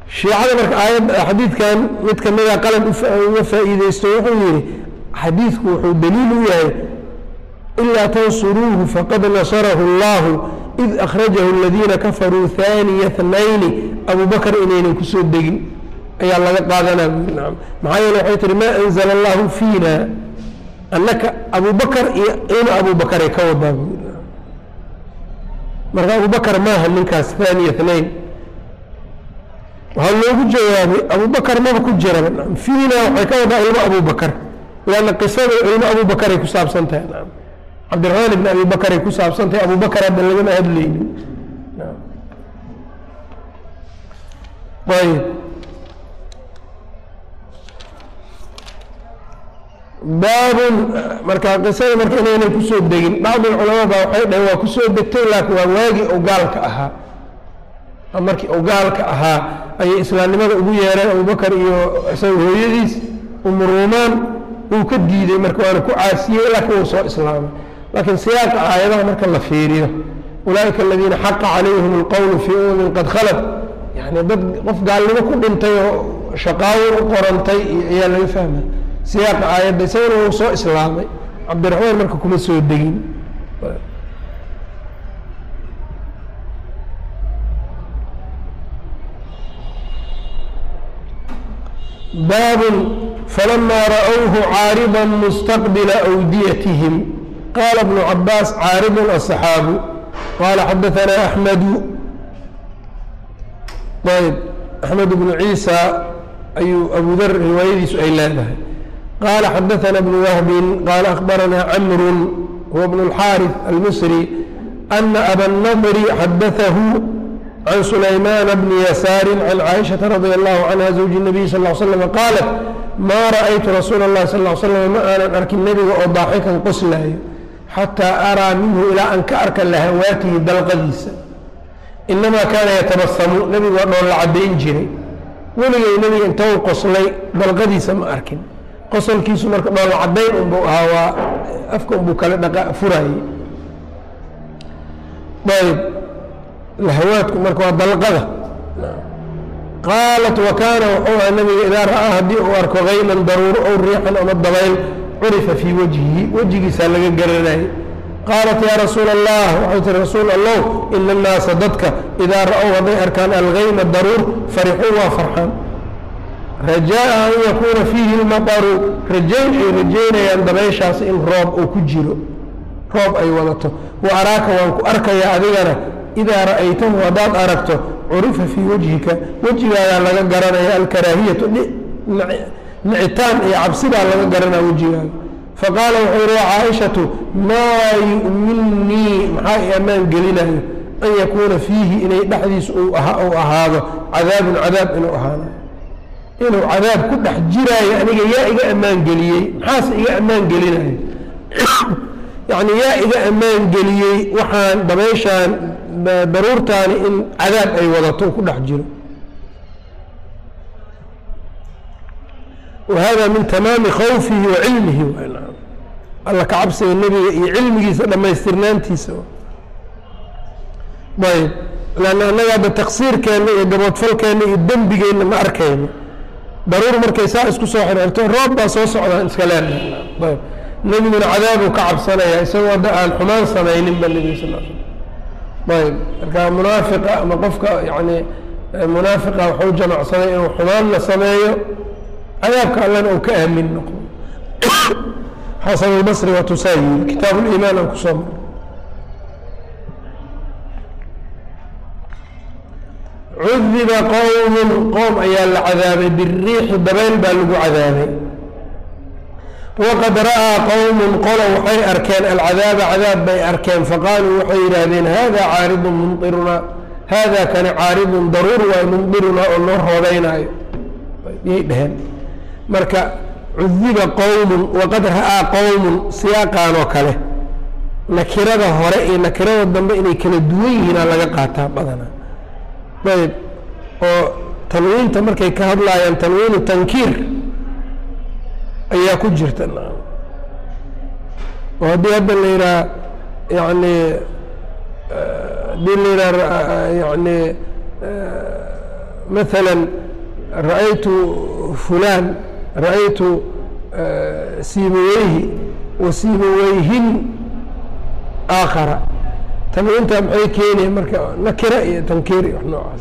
A: shiicada marka aayad xadiidkan mid ka mida qalad uga faa'iideysto wuxuu yidhi xadiidku wuxuu daliil u yahay ilaa tansuruuhu faqad nasarahu allahu id akhrajahu aladiina kafaruu haaniya thnayni abu bakr inaynan kusoo degin ayaa laga qaadanaa buui maxaa yeele waxay tihi maa anzala allahu fiina annaka abu bakr iyo ina abu bakaray ka wadaa buui marka abu bakr maaha ninkaas haaniya thnayn waxaa loogu jawaabay abu bakr maba ku jiraba fiina waxay ka wadaa ilmo abu bakr lanna qisada ilmo abu bakaray ku saabsan tahay cabdiraxmaan ibn abi bakaray ku saabsan tahay abu bakr hadda lagama hadlaynin ayb baabun marka qisada marka inaynay kusoo degin bacd culamaa baa waxay dhaheen waa kusoo degtay laakiin waa waagii oo gaalka ahaa markii oo gaalka ahaa ayay islaamnimada ugu yeereen abubakar iyo isaga hooyadiis umu ruumaan uu ka diiday marka waana ku caasiyey laakiin wuu soo islaamay laakiin siyaaqa aayadaha marka la fiiriyo ulaaئika aladiina xaqa calayhim اlqowlu fii umamin qad khalat yani dad qof gaalnimo ku dhintay oo shaqaawo u qorantay ayaa laga fahmay siyaaqa aayadda isagana wuu soo islaamay cabdiraxmaan marka kuma soo degin bab falama ra'whu caarضa mustaqbila أwdiyatihim qala بن cabaas caariض الصxaabu qala xadaثna أحmedu ayb أحmed بن ciisa ayuu abu dar riwaayadiisu ay leedahay qala xadaثna بن wهbi qala أخbarana cmr huwa بن الxاariث الmsrي أna أba النضr xadaثahu عن سليمان بن يسار عن عائشة رضي الله عنها زوج النبي صلى الله عليه وسلم قالت ما رأيت رسول الله صلى الله عليه وسلم ما أنا أرك النبي ضاحكا قسلاي حتى أرى منه إلى أن كأرك لهواته دلقديس إنما كان يتبصم نبي وأنه العدين جري ولي نبي انتهى قسلي دلقديس ما أركن قسل كيس مرك العدين أنبوها وأفكم بكالدقاء فراي طيب lahawaadku marka waa dalqada qaalat wakaana wuxuu aha nabiga idaa ra'aa haddii uu arko kayman daruuro ow riixan ama dabayl curifa fii wajhihi wejigiisaa laga garanayay qaalat yaa rasuula allah waxay tihi rasuul allow ina annaasa dadka idaa ra'ow hadday arkaan algayma daruur farixuu waa farxaan rajaa'a an yakuuna fiihi lmataru rajayn ay rajaynayaan dabayshaas in roob uu ku jiro roob ay wadato wa araaka waan ku arkayaa adigana idaa ra'aytahu haddaad aragto curifa fii wajhika wejigaadaa laga garanaya alkaraahiyatu nicitaan iyo cabsidaa laga garanaya wejigaaga faqaala wuxuu yihi caaishatu maa yu'minnii maxaa i ammaan gelinayo an yakuuna fiihi inay dhexdiisu uu ahaado cadaabun cadaab inuu ahaanayo inuu cadaab ku dhex jiraayo aniga yaa iga ammaan geliyey maxaase iga ammaan gelinayo yani yaa iga ammaan geliyey waxaan dabayshaan daruurtaani in cadaab ay wadato ku dhex jiro wahada min tamaami khawfihi wa cilmihi alla ka cabsiga nebiga iyo cilmigiisa dhammaystirnaantiisa ayb lanna annaga hadda taqsiirkeenna iyo gaboodfalkeenna iyo dembigeenna ma arkayno daruur markay saa isku soo xirxirto roob baa soo socdaa iska leenahay ayb nebiguna cadaabuu ka cabsanaya isagoo hadda aan xumaan samaynin ba nebiga sal l slam ayb marka munaafiqa ama qofka yani munaafiqa waxuu jamacsaday inuu xumaanna sameeyo cadaabka allana uu ka aamin noqdo xasan albasri waa tusaayiri kitaab ulimaan aan kusoo maro cudiba qowmun qoom ayaa la cadaabay biriixi dabayl baa lagu cadaabay waqad ra'aa qowmun qolo waxay arkeen alcadaaba cadaab bay arkeen faqaaluu waxay yidhaahdeen hada caaridun mumdirunaa hada kani caaridun daruur waay mumdirunaa oo noo roobeynaayo yay dheheen marka cudiba qowmun waqad ra'aa qowmun siyaaqaan oo kale nakirada hore iyo nakirada dambe inay kala duwan yihiinaa laga qaataa badanaa ayb oo tanwiinta markay ka hadlaayaan tanwiinu tankiir ayaa ku jirta oo haddii hadda la yidhaha yani haddii la yidhaha yani مثلا رأيت فلان رأيت سيبويه وسيبويهن آخر تم أنت محي كيني مركا نكرة تنكيري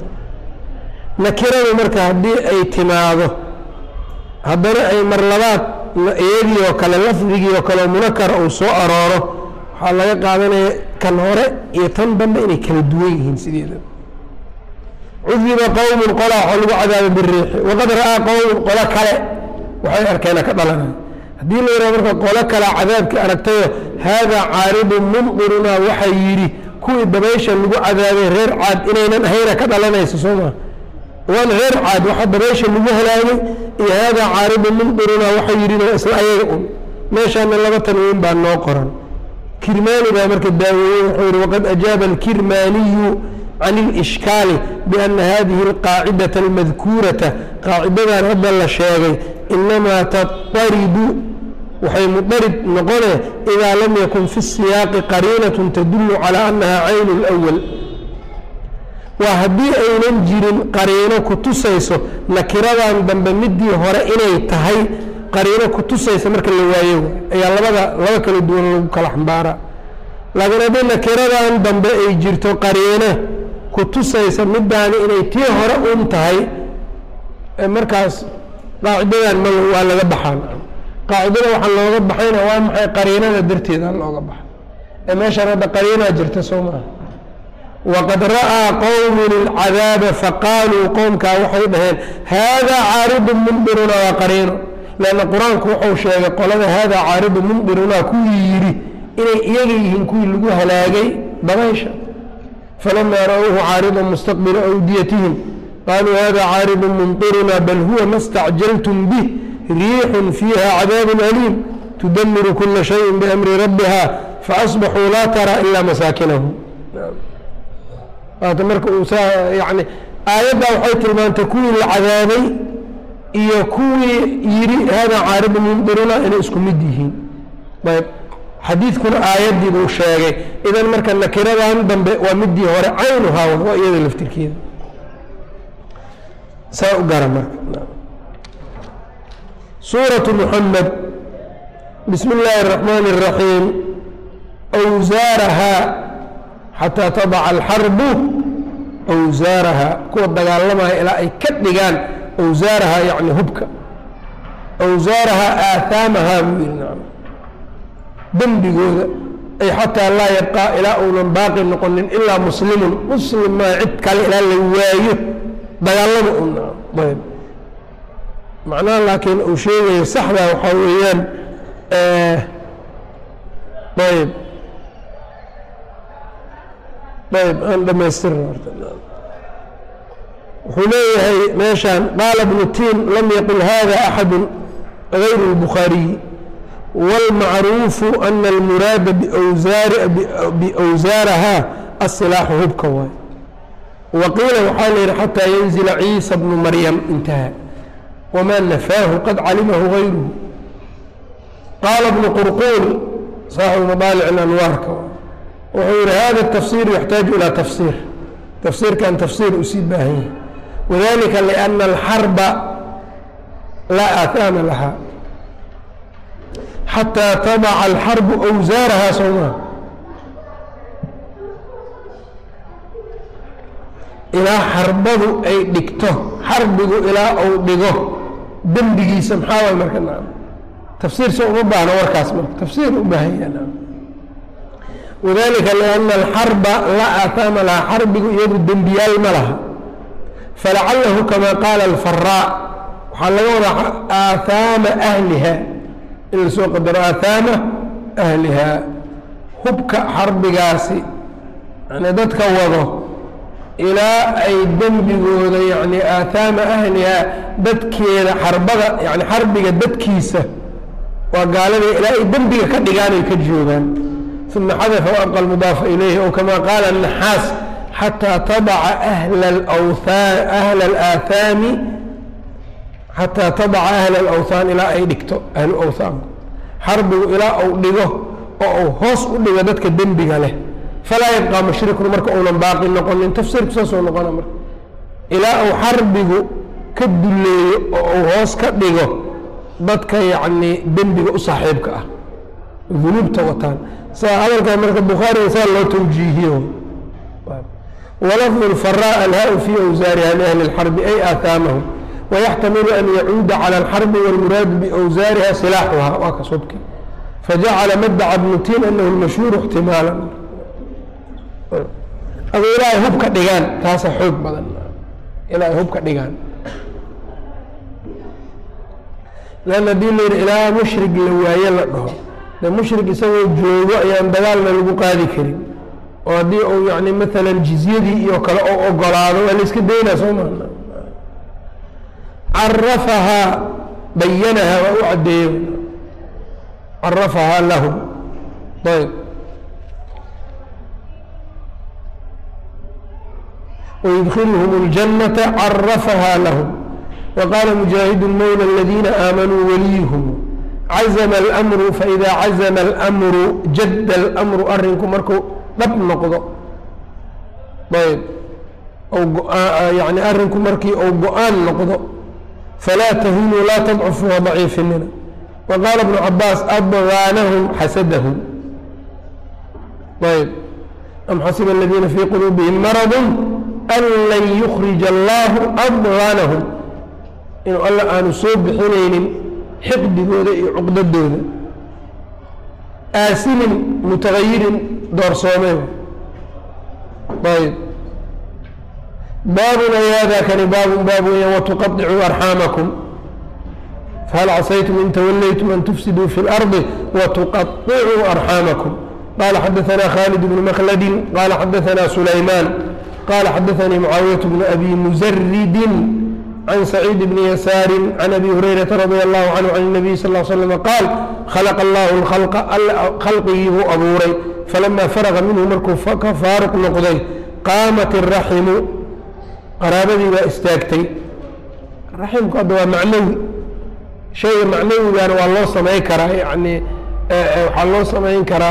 A: نكرة مركا هدي أي تماضه هدنا أي مرلبات يدي وكلا لفظي وكلا منكر أو سوء أراره حالا قاعدنا كان هراء يتنبن إني كالدويهن سيدي عذب قوم قلا حلو عذاب بالريح وقد رأى قوم قلا كلا وحي أركينا كبلنا هدي اللي يرى قلا كلا عذاب كأركتيه هذا عارض ممطرنا وحيري كوي دبيش اللي عذابه غير عاد إنينا هينا كبلنا يسسوما وان غير عاد وحد دبيش اللي هلاني هذا عارض ممطرنا وحيرينا إسرائيل ماشي أن الله تنوين بأن نوقرا كرماني بأمرك الداوين وقد أجاب الكرماني عن الإشكال بأن هذه القاعدة المذكورة قاعدة رب الله شاغي إنما تضطرد وحي مضطرد نقوله إذا لم يكن في السياق قرينة تدل على أنها عين الأول وهدي أي ننجر قرينة كتسيسو نكرا دنب مدي هرئيني تهي قرينة كتسيسو مركا اللوايو أي الله لبك الدول كالحنبارة لكن هذه نكرا دنب أي جرتو قرينة كتسيسو مداني إني تيه هرئون تهي مركز قاعدة الملو ولا غبحان قاعدة وحن لو غبحين وام حي قرينة درتي ذا لو غبح ما شرط قرينة جرت سوما وقد رأى قوم العذاب فقالوا قوم كاوحيدهن هذا عارض منذرنا وقرين لأن القرآن كوحو شيء قال هذا عارض منذرنا كويري إني يجيهن كوي لقوا هلاقي بغيشا فلما رأوه عارضا مستقبل أوديتهم قالوا هذا عارض ممطرنا بل هو ما استعجلتم به ريح فيها عذاب أليم تدمر كل شيء بأمر ربها فأصبحوا لا ترى إلا مساكنهم. تمرك يعني آيات وحيت لما تكون العذابي يكون يري هذا عارض ممطرنا إن اسكم مديهين. طيب حديث كل آيات دي بوشاقي إذا مركا نكرا ومدي هوري عينها وهو إيضا الافتركين سأقرأ مركا. سورة محمد بسم الله الرحمن الرحيم أوزارها حتى تضع الحرب أوزارها كود دقالما إلى أي كدقان أوزارها يعني هبك أوزارها آثامها نعم دنبقوا أي حتى لا يبقى إلى أولا باقي نقول إلا مسلم ما عدك إلى الوايه دقالما طيب معناه لكن أشيء صحبة وحويان طيب عندما يستر حليه ماشان قال ابن التين لم يقل هذا أحد غير البخاري والمعروف أن المراد بأوزارها السلاح هبكوا وقيل وحاله حتى ينزل عيسى بن مريم انتهى وما نفاه قد علمه غيره. قال ابن قرقول صاحب مطالع الأنوار وغير هذا التفسير يحتاج إلى تفسير كان تفسير أسيب به وذلك لأن الحرب لا آثام لها حتى تضع الحرب أوزارها صوما إلى حربه أي دكته حربه إلى أو دقه دنبقي سمحاوى المركز تفسير سوء ربعنا وركاس تفسير أبهي وذلك لأن الحرب لا آثام لها حربه يد الدنبيال ملها فلعله كما قال الفراء وحلقون آثام أهلها إلا سوء قدر آثام أهلها هبك حرب قاسي يعني ذاتك وضه إلى أي دنبقوا يعني آثام أهلها دتكي حربها يعني حربها دتكيسة وقال لي إلى أي دنبقى كدقاني كجوبان ثم حذف وأبقى المضاف إليه أو كما قال النحاس حتى تضع أهل الآثام حتى تضع أهل الأوثان إلى أي دكتو أهل الأوثان حربوا إلى أو دقه أو هوس ودقى دتك دنبقى له فلا يبقى مشرك مرك أولا باقي نقول إن تفسير كساسو نقول مرك ilaa uu xarbigu ka duleeyo oo uu hoos ka dhigo dadka yacni dembiga u saaxiibka ah dunuubta wataan saa hadalkaa marka bukhaariga saa loo tawjiihiyo walafdu lfaraa alhaa fii awsaariha liahli lxarbi ay aataamahum wayaxtamilu an yacuuda cala alxarbi walmuraadu biawsaariha silaaxuha waa ka subki fajacala maddaca bnu tiin anahu lmashhuuru ixtimaala adu ilaahay hub ka dhigaan taasa xoog badan ilaahay hub ka dhigaan lan haddii la yidhi ilaa mushrig la waaye la dhaho de mushrig isagoo joogo ayaan dagaalna lagu qaadi karin oo haddii uu yani maalan jizyadii iyo kale oo ogolaado waa la iska daynaa soo maa carafahaa bayanahaa waa u caddeeyo carafahaa lahum ayb ويدخلهم الجنة عرفها لهم وقال مجاهد مولى الذين آمنوا وليهم عزم الأمر فإذا عزم الأمر جد الأمر أرنكم مركو نب نقضى طيب أو يعني أرنكم مركي أو قؤان نقضى فلا تهينوا لا تضعفوا ضعيف لنا وقال ابن عباس أبغانهم حسدهم طيب أم حسب الذين في قلوبهم مرض أن لن يخرج الله أضغانهم إنه الله أن صوب حنين حقد دولة عقد الدولة آسن متغير دور صومه طيب بابنا هذا كان باب وتقطعوا أرحامكم فهل عصيتم إن توليتم أن تفسدوا في الأرض وتقطعوا أرحامكم قال حدثنا خالد بن مخلد قال حدثنا سليمان قال حدثني معاوية بن أبي مزرد عن سعيد بن يسار عن أبي هريرة رضي الله عنه عن النبي صلى الله عليه وسلم قال خلق الله الخلق خلقه أبوري فلما فرغ منه مركو فارق نقضي قامت الرحم قرابتي واستاكتي الرحم قد هو معنوي شيء معنوي يعني والله سمعي كرا يعني والله سمعي كرا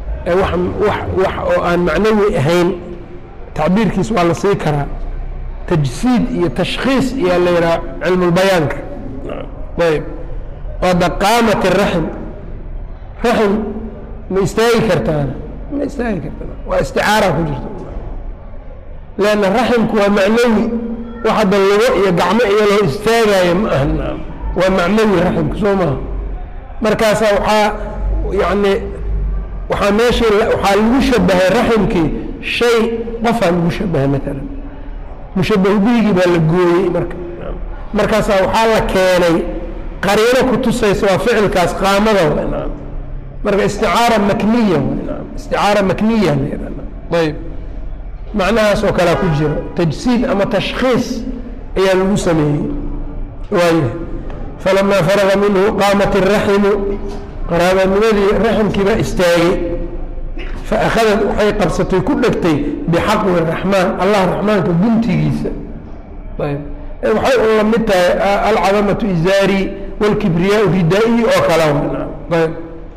A: وح معنوي أهين تعبير كيس والله سيكرا تجسيد iyo تشخيص iyo la yiraahdo cilmu البيان طيب هذا قامة الرحم رحم ما يستاهل كرتانا ما يستاهل كرتانا واستعارة كجرت لأن الرحم هو معنوي واحد اللواء يقعمه له استاغاية مأهنا ومعنوي رحم كسوما مركاسا وحا يعني وحا ماشي وحا المشبه الرحم كي شيء قفا المشبه مثلا مشبه بيجي بالجوي مركز أو حالة كاني قرينة كتوسيس وفعل كاس قامة نعم مركز استعارة مكنية نعم استعارة مكنية طيب معناها سوكلا كجرة تجسيد أما تشخيص هي المسمى ويه فلما فرغ منه قامت الرحم قرابة من الرحم كما استاغي فأخذت وحي قبصتي كلكتي بحق الرحمن الله الرحمن كبنتي جيسا طيب وحي الله متى العظمة إزاري والكبرياء ردائي أو كلام طيب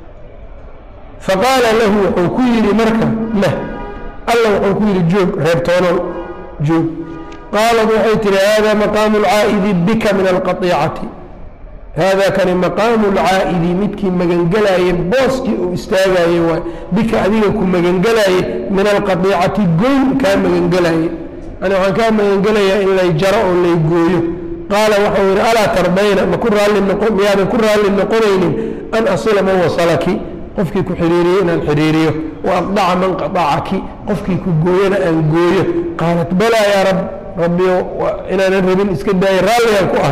A: فقال له حكوير مركب له الله حكوير جوب ريبتونو جوب قال وحيت هذا مقام العائد بك من القطيعة هذا كان مقام العائد متك مجنجلاي بوسكي واستاغاي بك اديكم مجنجلاي من القطيعه جون كان مجنجلاي انا كان مجنجلاي الا يجرى ولا يغويو قال وحور الا تربين ما كن رال النقوم يا كن رال النقومين ان اصل ما وصلك قفكي كحريري ان الحريريه واقطع من قطعك قفكي كغوينا ان غويو قالت بلى يا ربي وانا نربين اسكداي رالي كو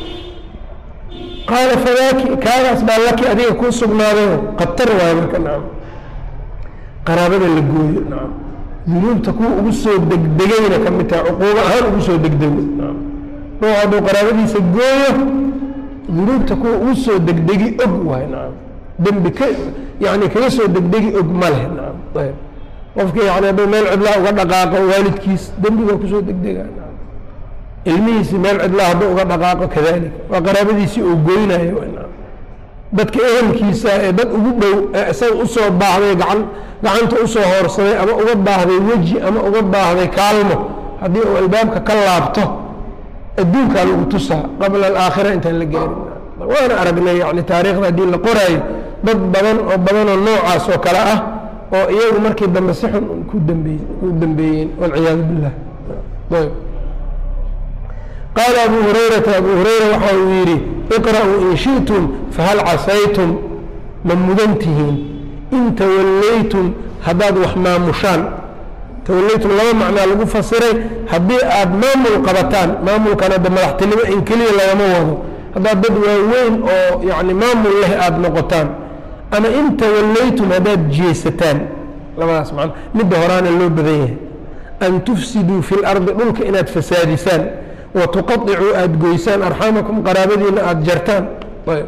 A: قال فذاك كان أسباب لك أديه كون سبناه قد تروى نعم قرابة اللقوية نعم ذنوب تكون أبسو دقدقين كمتا عقوبة هل أبسو دقدقين نعم نوعدو قرابة سقوية ذنوب تكون أبسو دقدقي أقوى نعم دنبك يعني كيسو دقدقي أقمله نعم طيب وفكي يعني أبو ميل عدلاء وقد أقاقه والد كيس دنبك أبسو دقدقي نعم ilmihiisi meel cidla hadduu uga dhaqaaqo kadalik waa qaraabadiisii uu goynayo dadka ehelkiisa ee dad ugu dhow ee isaga usoo baahday gacanta usoo hoorsaday ama uga baahday weji ama uga baahday kaalmo haddii uu albaabka ka laabto adduunkaa lagu tusaa qabla alaakhira intaan la gaarin waana aragnay yani taariikhda haddii la qoraayo dad badanoo noocaas oo kale ah oo iyagu markii dambe si xun ku dambeeyeen walciyaadu billah ayb qaala abu hurayrata abu hurayra waxa uu yidhi iqra'uu in shi'tum fahal casaytum ma mudan tihiin in tawallaytum haddaad wax maamushaan tawallaytum laba macnaa lagu fasiray haddii aad maamul qabataan maamulkana de madaxtinimo in keliya lagama wado haddaad dad waaweyn oo yani maamul leh aada noqotaan ama in tawallaytum haddaad jeesataan labadaas macno midda horaana loo badan yahay an tufsiduu fi lardi dhulka inaad fasaadisaan wa tuqaicuu aada goysaan arxaamakum qaraabadiina aada jartaan ayb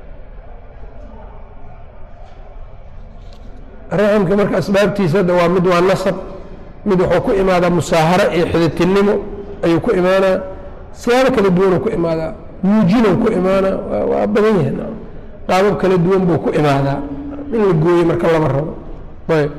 A: raximka marka asbaabtiisa waa mid waa nasab mid wuxuu ku imaadaa musaaharo iyo xiditinimo ayuu ku imaanaa siyaabo kala duwanuu ku imaadaa muujinow ku imaanaa waa badan yahay qaabab kala duwan buu ku imaadaa in la gooyo marka lama rabo ayb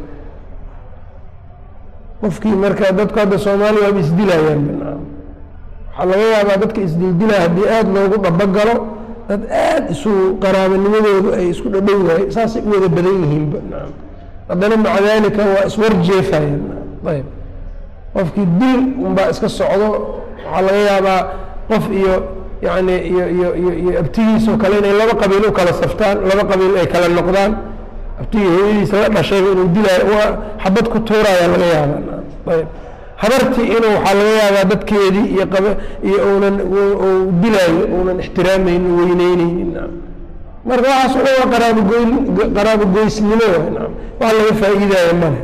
A: qofkii marka dadku hadda soomaaliya waaba isdilayaan waxaa laga yaabaa dadka isdildilaya haddii aada loogu dhabagalo dad aada isu qaraabanimadoodu ay isku dhadhowdahay saasay u wada badan yihiinba haddana maca daalika waa iswarjeefayeen ayb qofkii dil unbaa iska socdo waxaa laga yaabaa qof iyo yani iyo abtigiisoo kale inay laba qabiil u kala saftaan laba qabiil ay kala noqdaan abtigii hooyadiisa la dhashayba inuu dilaayo waa xabad ku tuuraya laga yaabaa ayb habartii inuu waxaa laga yaabaa dadkeedii iyo uunan dilaayo uunan ixtiraamaynin weyneyneynin marka waxaas o dhan waa qaraabo goysnimo wax laga faa'iidaayo male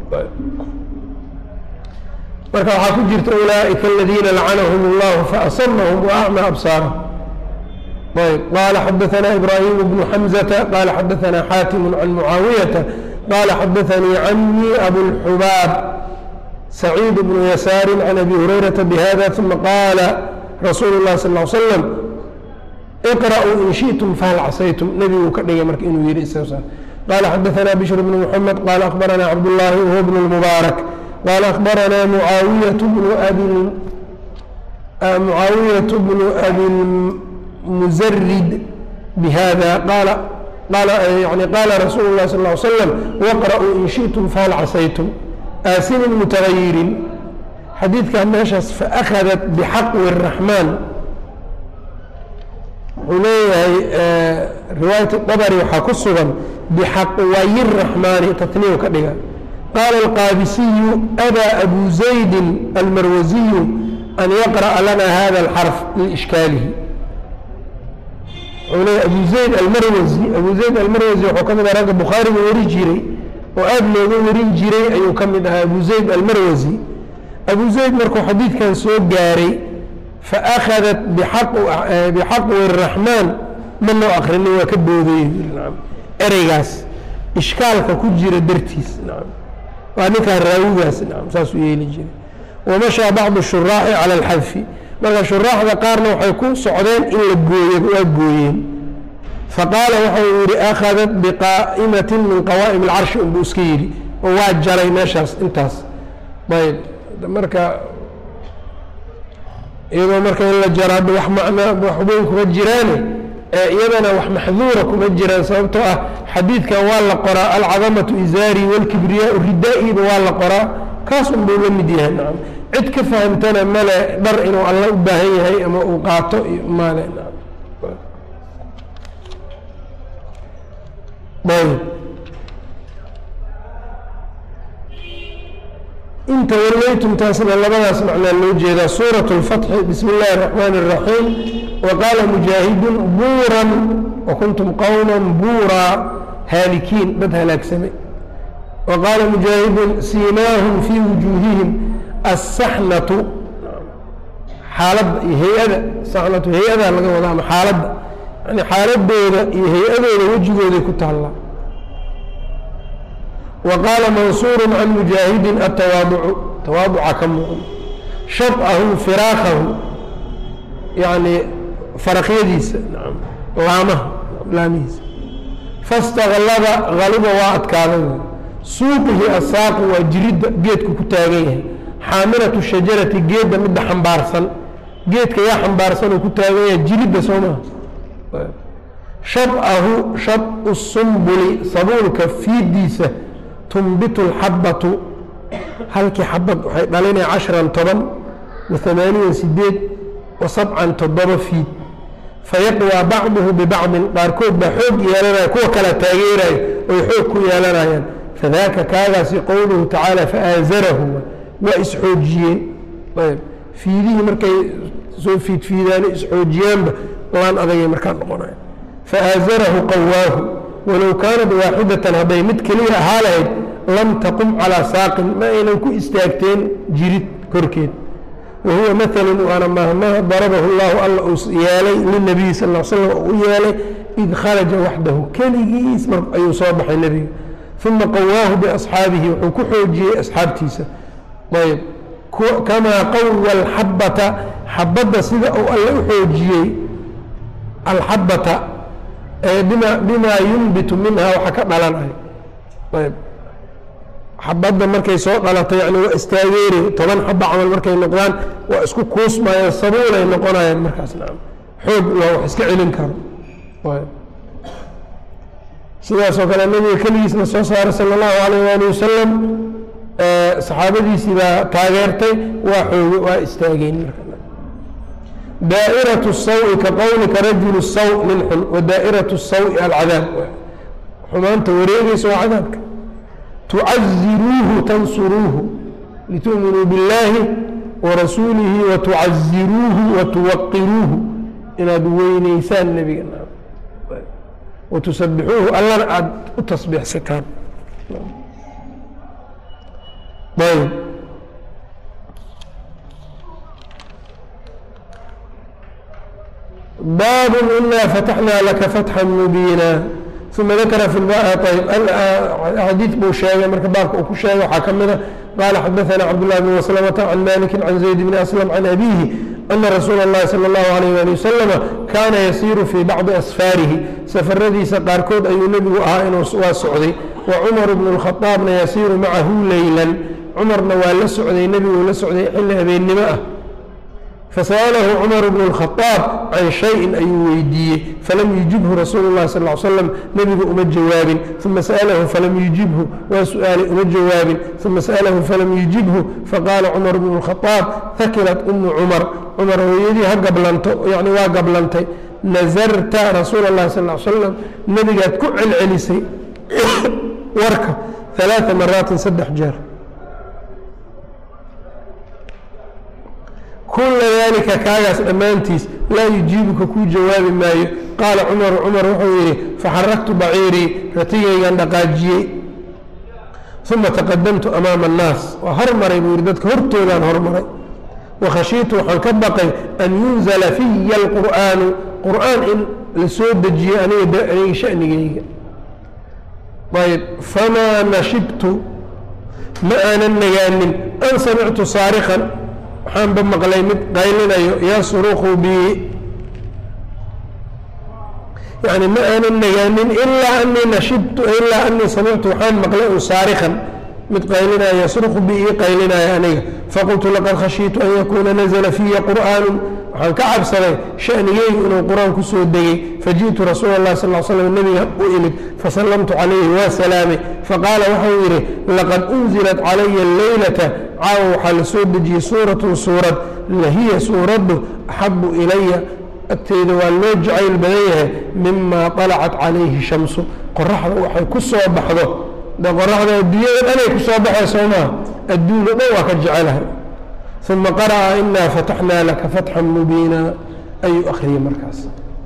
A: marka waxaa ku jirta ulaaئika aladiina lacanahum اllahu faasamahum waacmى absaarahum ayb qala xadaثna ibrahim bnu xamزةa qala xadaثna xaatim can mucaawiyaةa qala xadaثanii cami abulxubaab سعيد بن يسار عن أبي هريرة بهذا ثم قال رسول الله صلى الله عليه وسلم اقرأوا إن شئتم فهل عصيتم نبي وكذا مرك إنه يرئيس قال حدثنا بشر بن محمد قال أخبرنا عبد الله وهو ابن المبارك قال أخبرنا معاوية بن أبي المزرد بهذا قال رسول الله صلى الله عليه وسلم واقرأوا إن شئتم فهل عصيتم آسن متغير حديث كان ماشاس فأخذت بحقو الرحمن هنا رواية الطبري وحكسها بحقوي الرحمن تثنيه كذا قال القابسي أبى أبو زيد المروزي أن يقرأ لنا هذا الحرف لإشكاله هنا أبو زيد المروزي وحكم راجل بخاري ورجيري وأب looga warin jiray ayuu ka mid ahaa abu zayd almarwasi abu zayd markuu xadiidkan soo gaaray faأkhadat bixaqwi الraxmaan ma loo akrinay waa ka boodayey ereygaas ishkaalka ku jira dartiis waa ninkaan raawigaas saasuu yeeli jiray wamashaa bacdu الshuraaxi calى اlxadfi marka shuraaxda qaarna waxay ku socdeen in la gooyo waa gooyeen faqaala waxau yihi akhadat biqaa'imatin min qawaa'im alcarshi unbuu iska yidhi oo waa jaray meeshaas intaas ayb marka iyadoo marka in la jaro hadda wax macnaa wax weyn kuma jiraane iyadana wax maxduura kuma jiraan sababtoo ah xadiidkan waa la qoraa alcadamatu izaari walkibriyaau ridaa'iba waa la qoraa kaas unbuu la mid yahay nacam cid ka fahamtana male dhar inuu alla u baahan yahay ama uu qaato iyo maale in tawallaytum taasna labadaas macnaa loo jeedaa suuraة الfatxi bismi اllahi الرaxmaan الraxiim waqaala mujaahidun buuran wakuntum qowma buuraa haalikiin dad halaagsamay waqaala mujaahidun siimaahum fii wujuuhihim aلsaxnatu xaaladda iyo hay-ada saxnatu hay-adaa laga wadaa ama xaaladda yani xaaladooda iyo hay-adooda wejigooday ku taallaa wa qaala mansuuru can mujaahidin atawaaducu tawaaduca ka muuqda shabcahu firaakahu yani faraqyadiisa laamihiisa faاstaklaba haliba waa adkaaday suuqihi asaaqu waa jiridda geedku ku taagan yahay xaamilatu shajarati geedda midda xambaarsan geedka yaa xambaarsan oo ku taaganya jilidda soo maha shab'ahu shab'u sumbuli sabuulka fiidiisa tunbitu alxabbatu halkii xabad waxay dhalinaya 10 toban وثمانيا سديد وسبعا تضرب فيه فيقوى بعضه ببعض باركود بحوق يالنا كوة كلا تاغيرا ويحوق يالنا فذاك كاغاسي قوله تعالى فآزره وإسحوجيين طيب في ذي مركي سوفيت في ذلك إسحوجيين وان أضي مركان نقونا فآزره قواه ولو كانت واحدة هذي متكلية هالهي لم تقم على ساق ما إنكو استاكتين جريت كركين وهو مثل وأنا ما ضربه الله يالي للنبي صلى الله عليه وسلم ويالي إذ خرج وحده كان يسمر أن يصابح النبي ثم قواه بأصحابه وكحوجي أصحاب تيسا طيب كما قوى الحبة حبة سيدة أو الحوجي الحبة بما ينبت منها وحكمنا لنا طيب xabadda markay soo dhalatay yani waa istaageeri 10 xabba camal markay noqdaan waa isku kuusmaya sabuulay noqonayaan markaas naam xoog waa wax iska celin karo sidaas oo kale nabiga kaligiisna soo saaray sallallahu alayhi wa sallam saxaabadiisii baa taageertay waa xoog waa istaageen markaa daa'iratu sawi ka qawlika rajulu saw lilhun wa daa'iratu sawi al'adab xumaanta wareegaysa waa cadaabka تعزروه تنصروه لتؤمنوا بالله ورسوله وتعزروه وتوقروه إلى دوين إنسان النبي وتسبحوه الله التصبيح سكان طيب باب إنا فتحنا لك فتحا مبينا ثم ذكر في الباء طيب الحديث بوشاية مركباك وكشاية وحكمنا قال حدثنا عبد الله بن مسلمة عن مالك عن زيد بن أسلم عن أبيه أن رسول الله صلى الله عليه وسلم كان يسير في بعض أسفاره سفر ذي سقاركود أي نبي وآئن وسعودي وعمر بن الخطاب يسير معه ليلا عمر نوال لسعودي نبي ولسعودي إلا بين نماء فسأله عمر بن الخطاب عن شيء أي ويديه فلم يجبه رسول الله صلى الله عليه وسلم نبي أم الجواب ثم سأله فلم يجبه وسؤال أم الجواب ثم سأله فلم يجبه فقال عمر بن الخطاب ثكلت أم عمر ويدي قبلنت يعني وقبلنت نزرت رسول الله صلى الله عليه وسلم نبي قد كعل عليسي وركه 3 مرات 6 حجار كل ذلك كاغاس امانتيس لا يجيبك كو جواب ماي قال عمر وحويري فحركت بعيري رتيغي دقاجي ثم تقدمت امام الناس وهرمري بوردتك هرتودان هرمري وخشيت وحن كبقي ان ينزل في القران ان لسود دجي اني شأني طيب فما نشبت ما انا نجانن ان سمعت صارخا waxaan ba maqlay mid qaylinayo yasruqu bi yani ma aanan nagaanin ilaa anni nashibtu ilaa anni samictu waxaan maqlay saarikhan mid qaylinayo yasruqu bi qaylinayo aniga faqultu laqad khashiitu an yakuna nazala fiya qur'aanun waxaan ka cabsaday sha'nigaygu inuu qur'aan ku soo degay faji'tu rasuulallahi sallallahu alayhi wa sallam nabiga u imid fasallamtu calayhi wa salaami faqaala wuxuu yidhi laqad unzilat calaya alleylata caawa waxaa la soo dejiyey suuratun suurad lahiya suuraddu axabu ilaya agteyda waa loo jacayl badan yahay mimaa طalacat calayhi shamsu qoraxda waxay ku soo baxdo de qoraxda adduunyada dhanay ku soo baxay soo maha adduunya dhan waa ka jecelahay ثم قرأ إنا فتحنا لك فتحا مبينا أي أخري مركز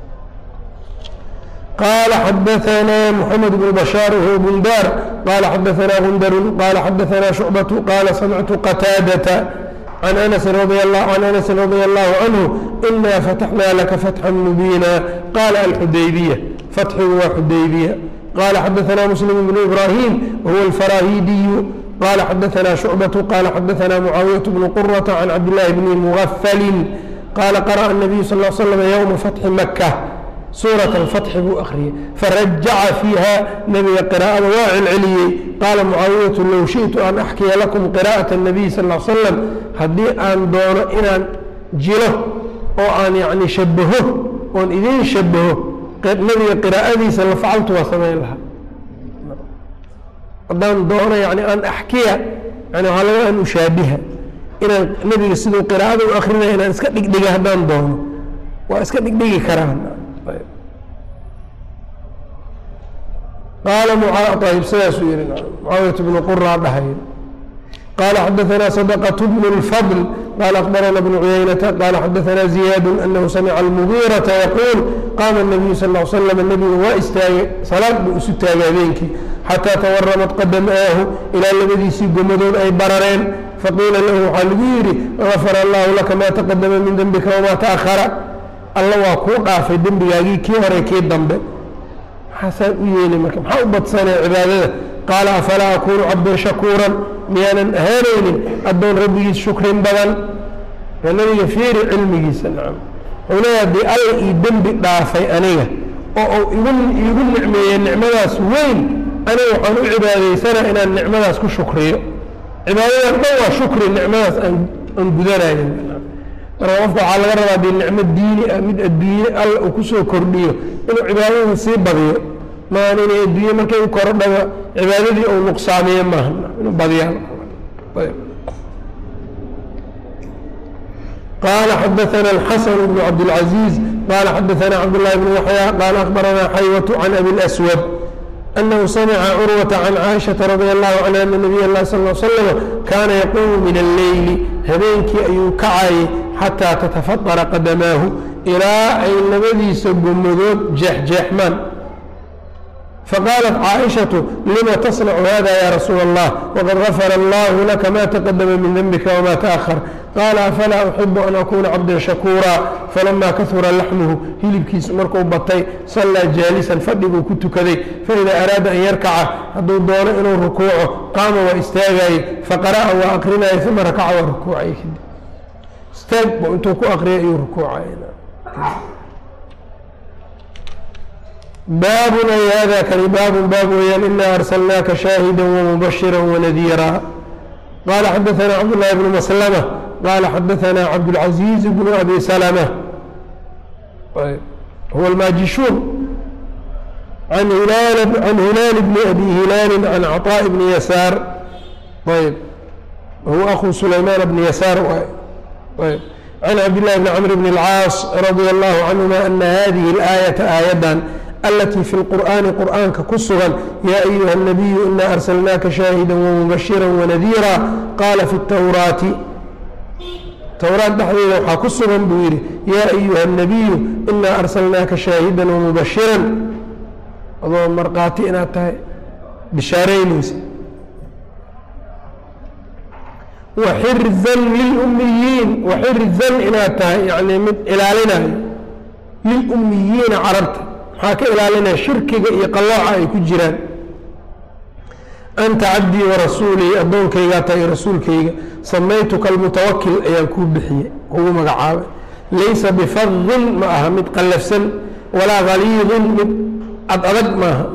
A: قال حدثنا محمد بن بشار وهو بندار قال حدثنا غندر قال حدثنا شعبة قال سمعت قتادة عن أنس رضي الله عنه إنا فتحنا لك فتحا مبينا قال الحديبية فتح وحديبية قال حدثنا مسلم بن إبراهيم وهو الفراهيدي قال حدثنا شعبة قال حدثنا معاوية بن قرة عن عبد الله بن مغفل قال قرأ النبي صلى الله عليه وسلم يوم فتح مكة سورة الفتح بو أخرية فرجع فيها نبي قراءة واعي العلي قال معاوية لو شئت أن أحكي لكم قراءة النبي صلى الله عليه وسلم هدي أن دون إن جله أو أن يعني شبهه وأن إذن شبهه نبي قراءة صلى فعلت وسمع لها أن دون يعني أن أحكيها يعني على أن أشابهها إن نبي سيدو قراءة وآخرنا إن أسكت دقيقة هدان دونه وأسكت دقيقة كراهنا طيب قال طيب سيسوير معاوية بن قرة بحير قال حدثنا صدقة بن الفضل قال أخبرنا ابن عيينة قال حدثنا زياد أنه سمع المغيرة يقول قام النبي صلى الله عليه وسلم النبي واستاغ صلاة بأستاغ حتى تورمت قدماه إلى الذي سيقمدون أي بررين فقيل له حلويري غفر الله لك ما تقدم من ذنبك وما تأخر الله وكوقع في ذنبك كي وريكي ذنبك حسن ويلي مكم حوبت سنة عبادته قال أفلا أكون عبدا شكورا ميانا هارين أدون ربي شكر بدن فالنبي يفير علمي سنعم هنا يدي أي ذنب ضعفي أنيه أو يقول نعمة النعمة وين أنا وحنو عبادي سنة إن النعمة كو شكرية عبادة هو شكر النعمة أن بدنا روافق على غرض النعمة الديني أمد الدين الله وكسو كرديه إنه عبادة نصيب بغيه ما نيني الدين ما كان كرده عبادة أو نقصانية ما إنه بغيه طيب قال حدثنا الحسن بن عبد العزيز قال حدثنا عبد الله بن يحيى قال أخبرنا حيوة عن أبي الأسود أنه سمع عروة عن عائشة رضي الله عنها أن النبي الله صلى الله عليه وسلم كان يقوم من الليل هبينك أيوكعي حتى تتفطر قدماه إلى أي النبي سبمذود جحمان فقالت عائشة لما تصنع هذا يا رسول الله وقد غفر الله لك ما تقدم من ذنبك وما تأخر قال فلا أحب أن أكون عبدا شكورا فلما كثر لحمه هلبكيس مركو بطي صلى جالسا فدبوا كنت كذي فإذا أراد أن يركع هدو دون إنه ركوعه قام واستاغي فقرأ وأقرنا ثم ركع وركوعي استاغ وأنتو كو أقرأ ركوعي بابنا هذا كان باب يعني إنا أرسلناك شاهدا ومبشرا ونذيرا قال حدثنا عبد الله بن مسلمة قال حدثنا عبد العزيز بن أبي سلمة هو الماجشون عن هلال بن أبي هلال عن عطاء بن يسار طيب هو أخو سليمان بن يسار طيب عن عبد الله بن عمرو بن العاص رضي الله عنهما أن هذه الآية آية التي في القرآن قرآن ككسغا يا أيها النبي إنا أرسلناك شاهدا ومبشرا ونذيرا قال في التوراة دحوية وحاكسغا بويري يا أيها النبي إنا أرسلناك شاهدا ومبشرا اللهم مرقاتي إنا تاي بشارين وحرزا للأميين وحرزا إنا تاي يعني إلى لنا للأميين عربت حاك إلى لنا شركك يقلع أي كجيران أنت عبدي ورسولي أدونك يغاتي رسولك سميتك المتوكل أيكون بحي هو مقعاب ليس بفظ معها متقلفسا ولا غليظ أبد معها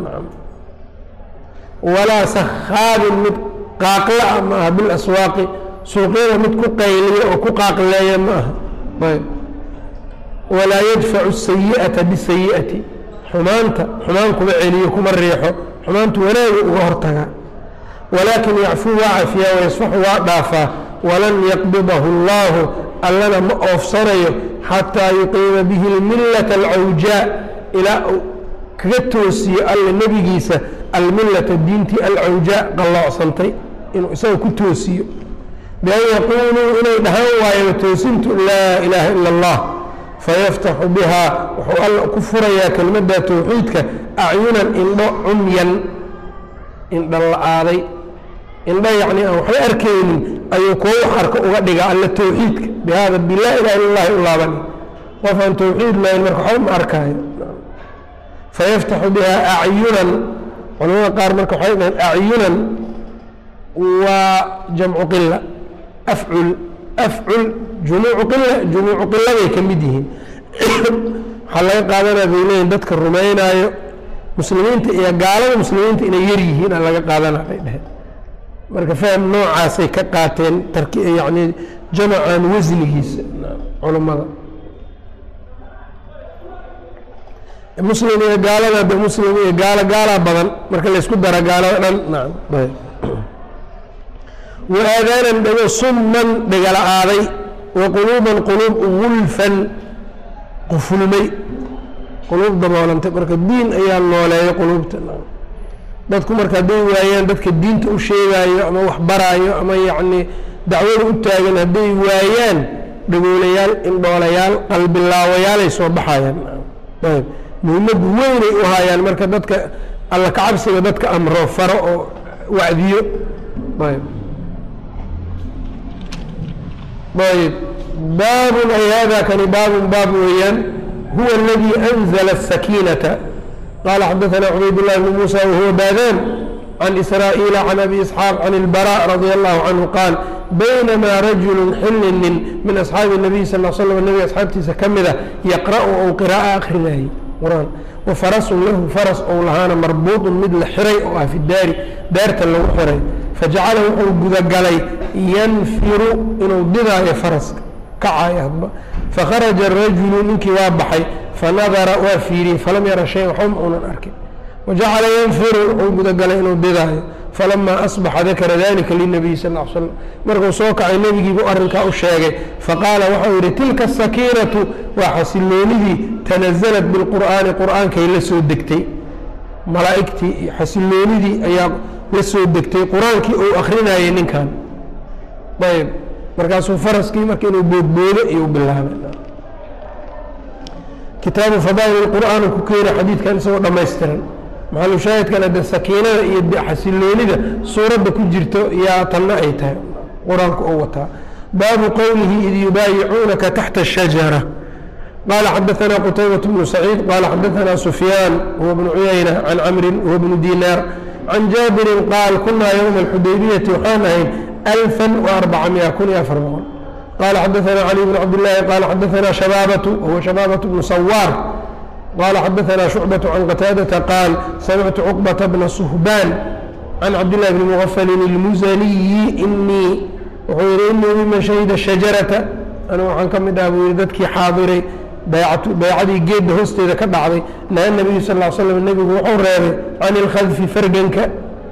A: ولا سخاب متقاقلع معها بالأسواق سوقين متقاقلية وكقاقلية معها طيب ولا يدفع السيئة بالسيئة حمانكم عليكم الريح حمانت ولا يغهرتها ولكن يعفو وعافيا ويصفح وعافا ولن يقبضه الله ألنا مؤفصري حتى يقيم به الملة العوجاء إلى كتوسي النبي جيسى الملة الدينتي العوجاء قال الله صنتي إنه يسوي كتوسي بأن يقولوا إلي دهوا ويتوسنت لا إله إلا الله فيفتح بها وحوال كفر يا كلمة توحيدك أعينا إن عميا إن الله آذي إن يعني أو حي أركين أيكو حركة أغدق على التوحيد بهذا بالله إله إلا الله بني وفان توحيد لا يمركحهم أركان فيفتح بها أعينا ولما قال مركحين أعينا وجمع قلة أفعل جموع قلة كمدهن waxaa laga qaadanaya bay leeyihin dadka rumaynaayo muslimiinta iyo gaalada muslimiinta inay yar yihiin a laga qaadanaya bay dheheen marka faham noocaasay ka qaateen yani jamacan wasnigiisa culammada muslim iyo gaalada de muslim iyo gaalaa badan marka laysku dara gaalada dhan naam wa aadaanan dhego summan dhegala-aaday wa quluuban quluub gulfan qufulmay quluub daboolantay marka diin ayaa nooleeya quluubta dadku marka hadday waayaan dadka diinta u sheegaayo ama wax baraayo ama yacni dacwada u taagan hadday waayaan dhagoolayaal indhoolayaal qalbilaawayaal soo baxayaan ayb muhiimad weynay u hayaan marka dadka alla kacabsiga dadka amro faro oo wacdiyo ayb ayb baabun ay hada kani baabun baab weeyaan huwa aladii anzala الsakiinata qala xadaثana cubayd الlah bn musa wahuwa badan can israa'iila can abi isxaaq can اlbarا radي allahu canhu qaal baynama rajulu xilinin min asxaabi الnabiy sal slam nabiga asxaabtiisa ka mida yaqra'u ou qiraa'a akrinayay quraan wafarasun lahu faras ou lahaana marbuuطun mid la xiray oo ah fi daari daarta lagu xiray fajacala wuxuu gudagalay yanfiru inuu didaayo faraska kacayo hadba fakharaja rajulu ninkii waa baxay fanadara waa fiiriyey falam yara shayan waxba ma unan arkin wajacala yanfiru wuxuu gudagalay inuu didaayo falamaa asbaxa dakara dalika linabiy sal l slam markuu soo kacay nebigiibuu arrinkaa u sheegay faqaala waxau yidhi tilka asakiinatu waa xasiloonidii tanazalat bilqur'aani qur'aankay la soo degtay malaa'igtii iyo xasiloonidii ayaa la soo degtay qur-aankii uu akrinayay ninkan ayb markaasuu faraskii marka inuu boodboodo iyuu bilaabay kitaabu fadaa'il qur'aan ku keena xadiidkan isagoo dhammaystiran maxalu shaahidkana de sakiinada iyo xasiloonida suuradda ku jirto yaa tanna ay tahay qur-aanku oo wataa baabu qowlihi id yubaayicuunaka taxta الshajara qala xadaثna qtaybaة bnu saciid qala xadaثna sufyaan huwa bnu cuyayna can camri huwa bnu dinaar can jaabirin qaal kunaa ywma اxudaybiyati waxaan ahayn 1400 qala xadaثna cali bn cabdالlahi qala xadaثna shabaabatu huwa shabaabaة bnu sawaar qala xadaثna shucbaة can qataadaةa qaal samictu cuqbaةa bna suhbaan can cabdillahi bni mugafalin اlmusaniyi inii wuxuu yihi inii miman shahida shajarata anigu waxaan ka mid ah buu yihi dadkii xaadiray baycadii geedda hoosteeda ka dhacday naha nabiyu sal ll slam nebigu wuxuu reebay can ilkhadfi farganka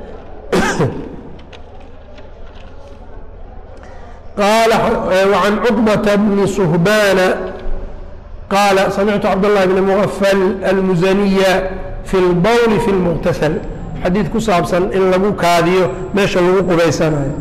A: qaala wacan cuqbata bni suhbaana qaala samictu cabdاllahi bni mugafal almusaniya fi lbowli fi lmuqtasal xadiid ku saabsan in lagu kaadiyo meesha lagu qubaysanayo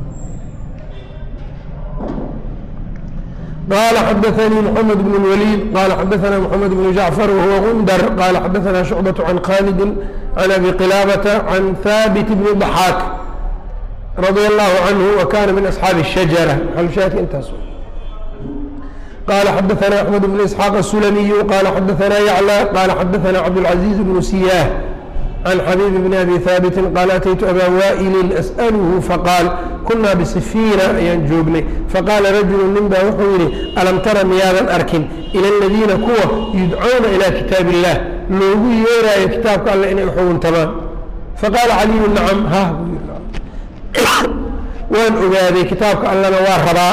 A: qال xadaثnي محamed بن الوليد qال xadaثna محamed بن جaعفر وهuو غندر qال xadaثna شhuعبة عن khالد عن أbي qلابة عن ثابت بن ضحاك رضي الله عنه وkاna min أصحاaب الشhaجرة mxaلشhaهidka intaas qال xadaثna أحمد بن إسحاaq السلمي qال xadaثna يعلى qال xadaثna cبدالعزيز بن سyاh عن xبيب بن أbي ثابت qال أتyت أbا wائل أsأله faqاal kunaa bisifiina ayaan joognay faqaala rajulu nin baa wuxuu yidhi alam tara miyaadan arkin ila aladiina kuwa yudcuuna ilaa kitaab illah loogu yeeraayo kitaabka alle inay uxuguntamaan faqaala caliyu nacam hah buu yidhi waan ogaaday kitaabka allena waa rabaa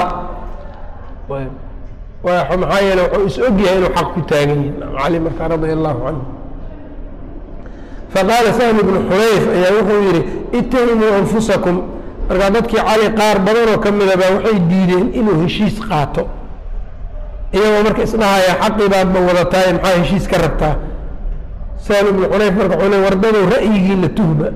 A: maxaa yeele wuxuu is ogyahay inuu xaq ku taagan yahay cali markaa radia allahu canhu faqaala sahmi bnu xunayf ayaa wuxuu yidhi itahimuu anfusakum markaa dadkii cali qaar badanoo ka mida baa waxay diideen inuu heshiis qaato iyagoo marka isdhahaya xaqii baadba wadataay maxaa heshiis ka rabtaa sahmi bnu xunayf marka wuxuu le wardadow ra'yigiina tuhma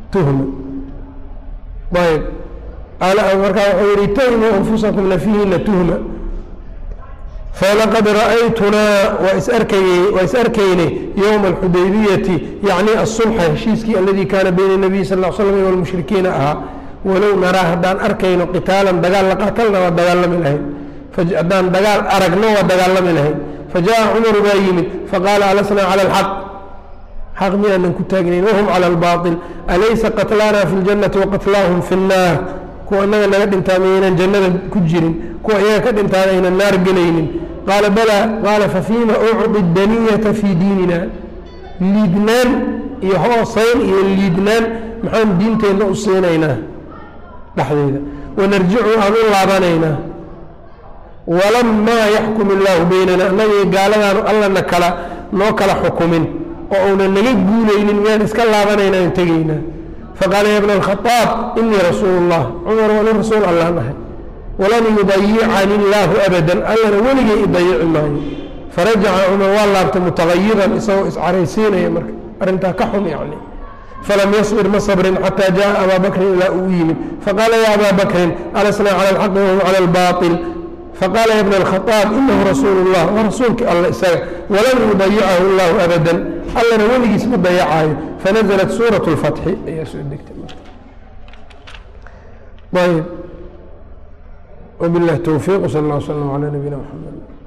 A: ayb markaa wuxuu yihi itahimuu anfusakum nafihiina tuhma falaqad ra'aytunaa waa is arkaynay yowma alxudaybiyati yacni asulxa heshiiskii aladii kaana bayna الnabiy sal ll slam walmushrikiina ahaa walow naraa haddaan arkayno qitaalan dagaal la qaatalna waa dagaalami lahayn haddaan dagaal aragno waa dagaalami lahayn fajaءa cumaru baa yimid faqaala alasnaa cala alxaq xaq miyaanan ku taagnayn wahum cala albaaطil alaysa qatlaana fi اljannati waqatlaahum fi الnaar kuwa inaga naga dhintaa miyaynan jannada ku jirin kuwa iyaga ka dhintaana aynan naar gelaynin qaala balaa qaala fafiima ucdi daniyata fii diinina liidnaan iyo hoosayn iyo liidnaan maxaan diinteenna u siinaynaa dhexdeeda wanarjicu aan u laabanaynaa walamaa yaxkum illaahu baynana annagii gaaladaanu allana kala noo kala xukumin oo uunan naga guulaynin miyaan iska laabanaynaa aan tegaynaa faqaala ya bna alkhaaab inii rasuulu llah cumar waa nin rasuul allaan ahay walan yudayicani illaahu abadan allana weligay idayici maayo farajaca cumar waa laabtay mutagayiran isagoo iscaraysiinaya marka arrintaa ka xun yacni falam yasbir ma sabrin xataa jaءa abaa bakrin ilaa uu yimid faqaala ya abaa bakrin alasnaa cala alxaqi wahum cala albaaطil faqaala ya bna alkhaaab inahu rasuulu llah waa rasuulkii alla isaga walan yudayicahu llahu abadan allana weligiis ma dayacaayo fanaزlat suuraة اlfatxi ayaa soo degtay ayb وبالله التوفيق وصلى الله وسلم على نبينا محمد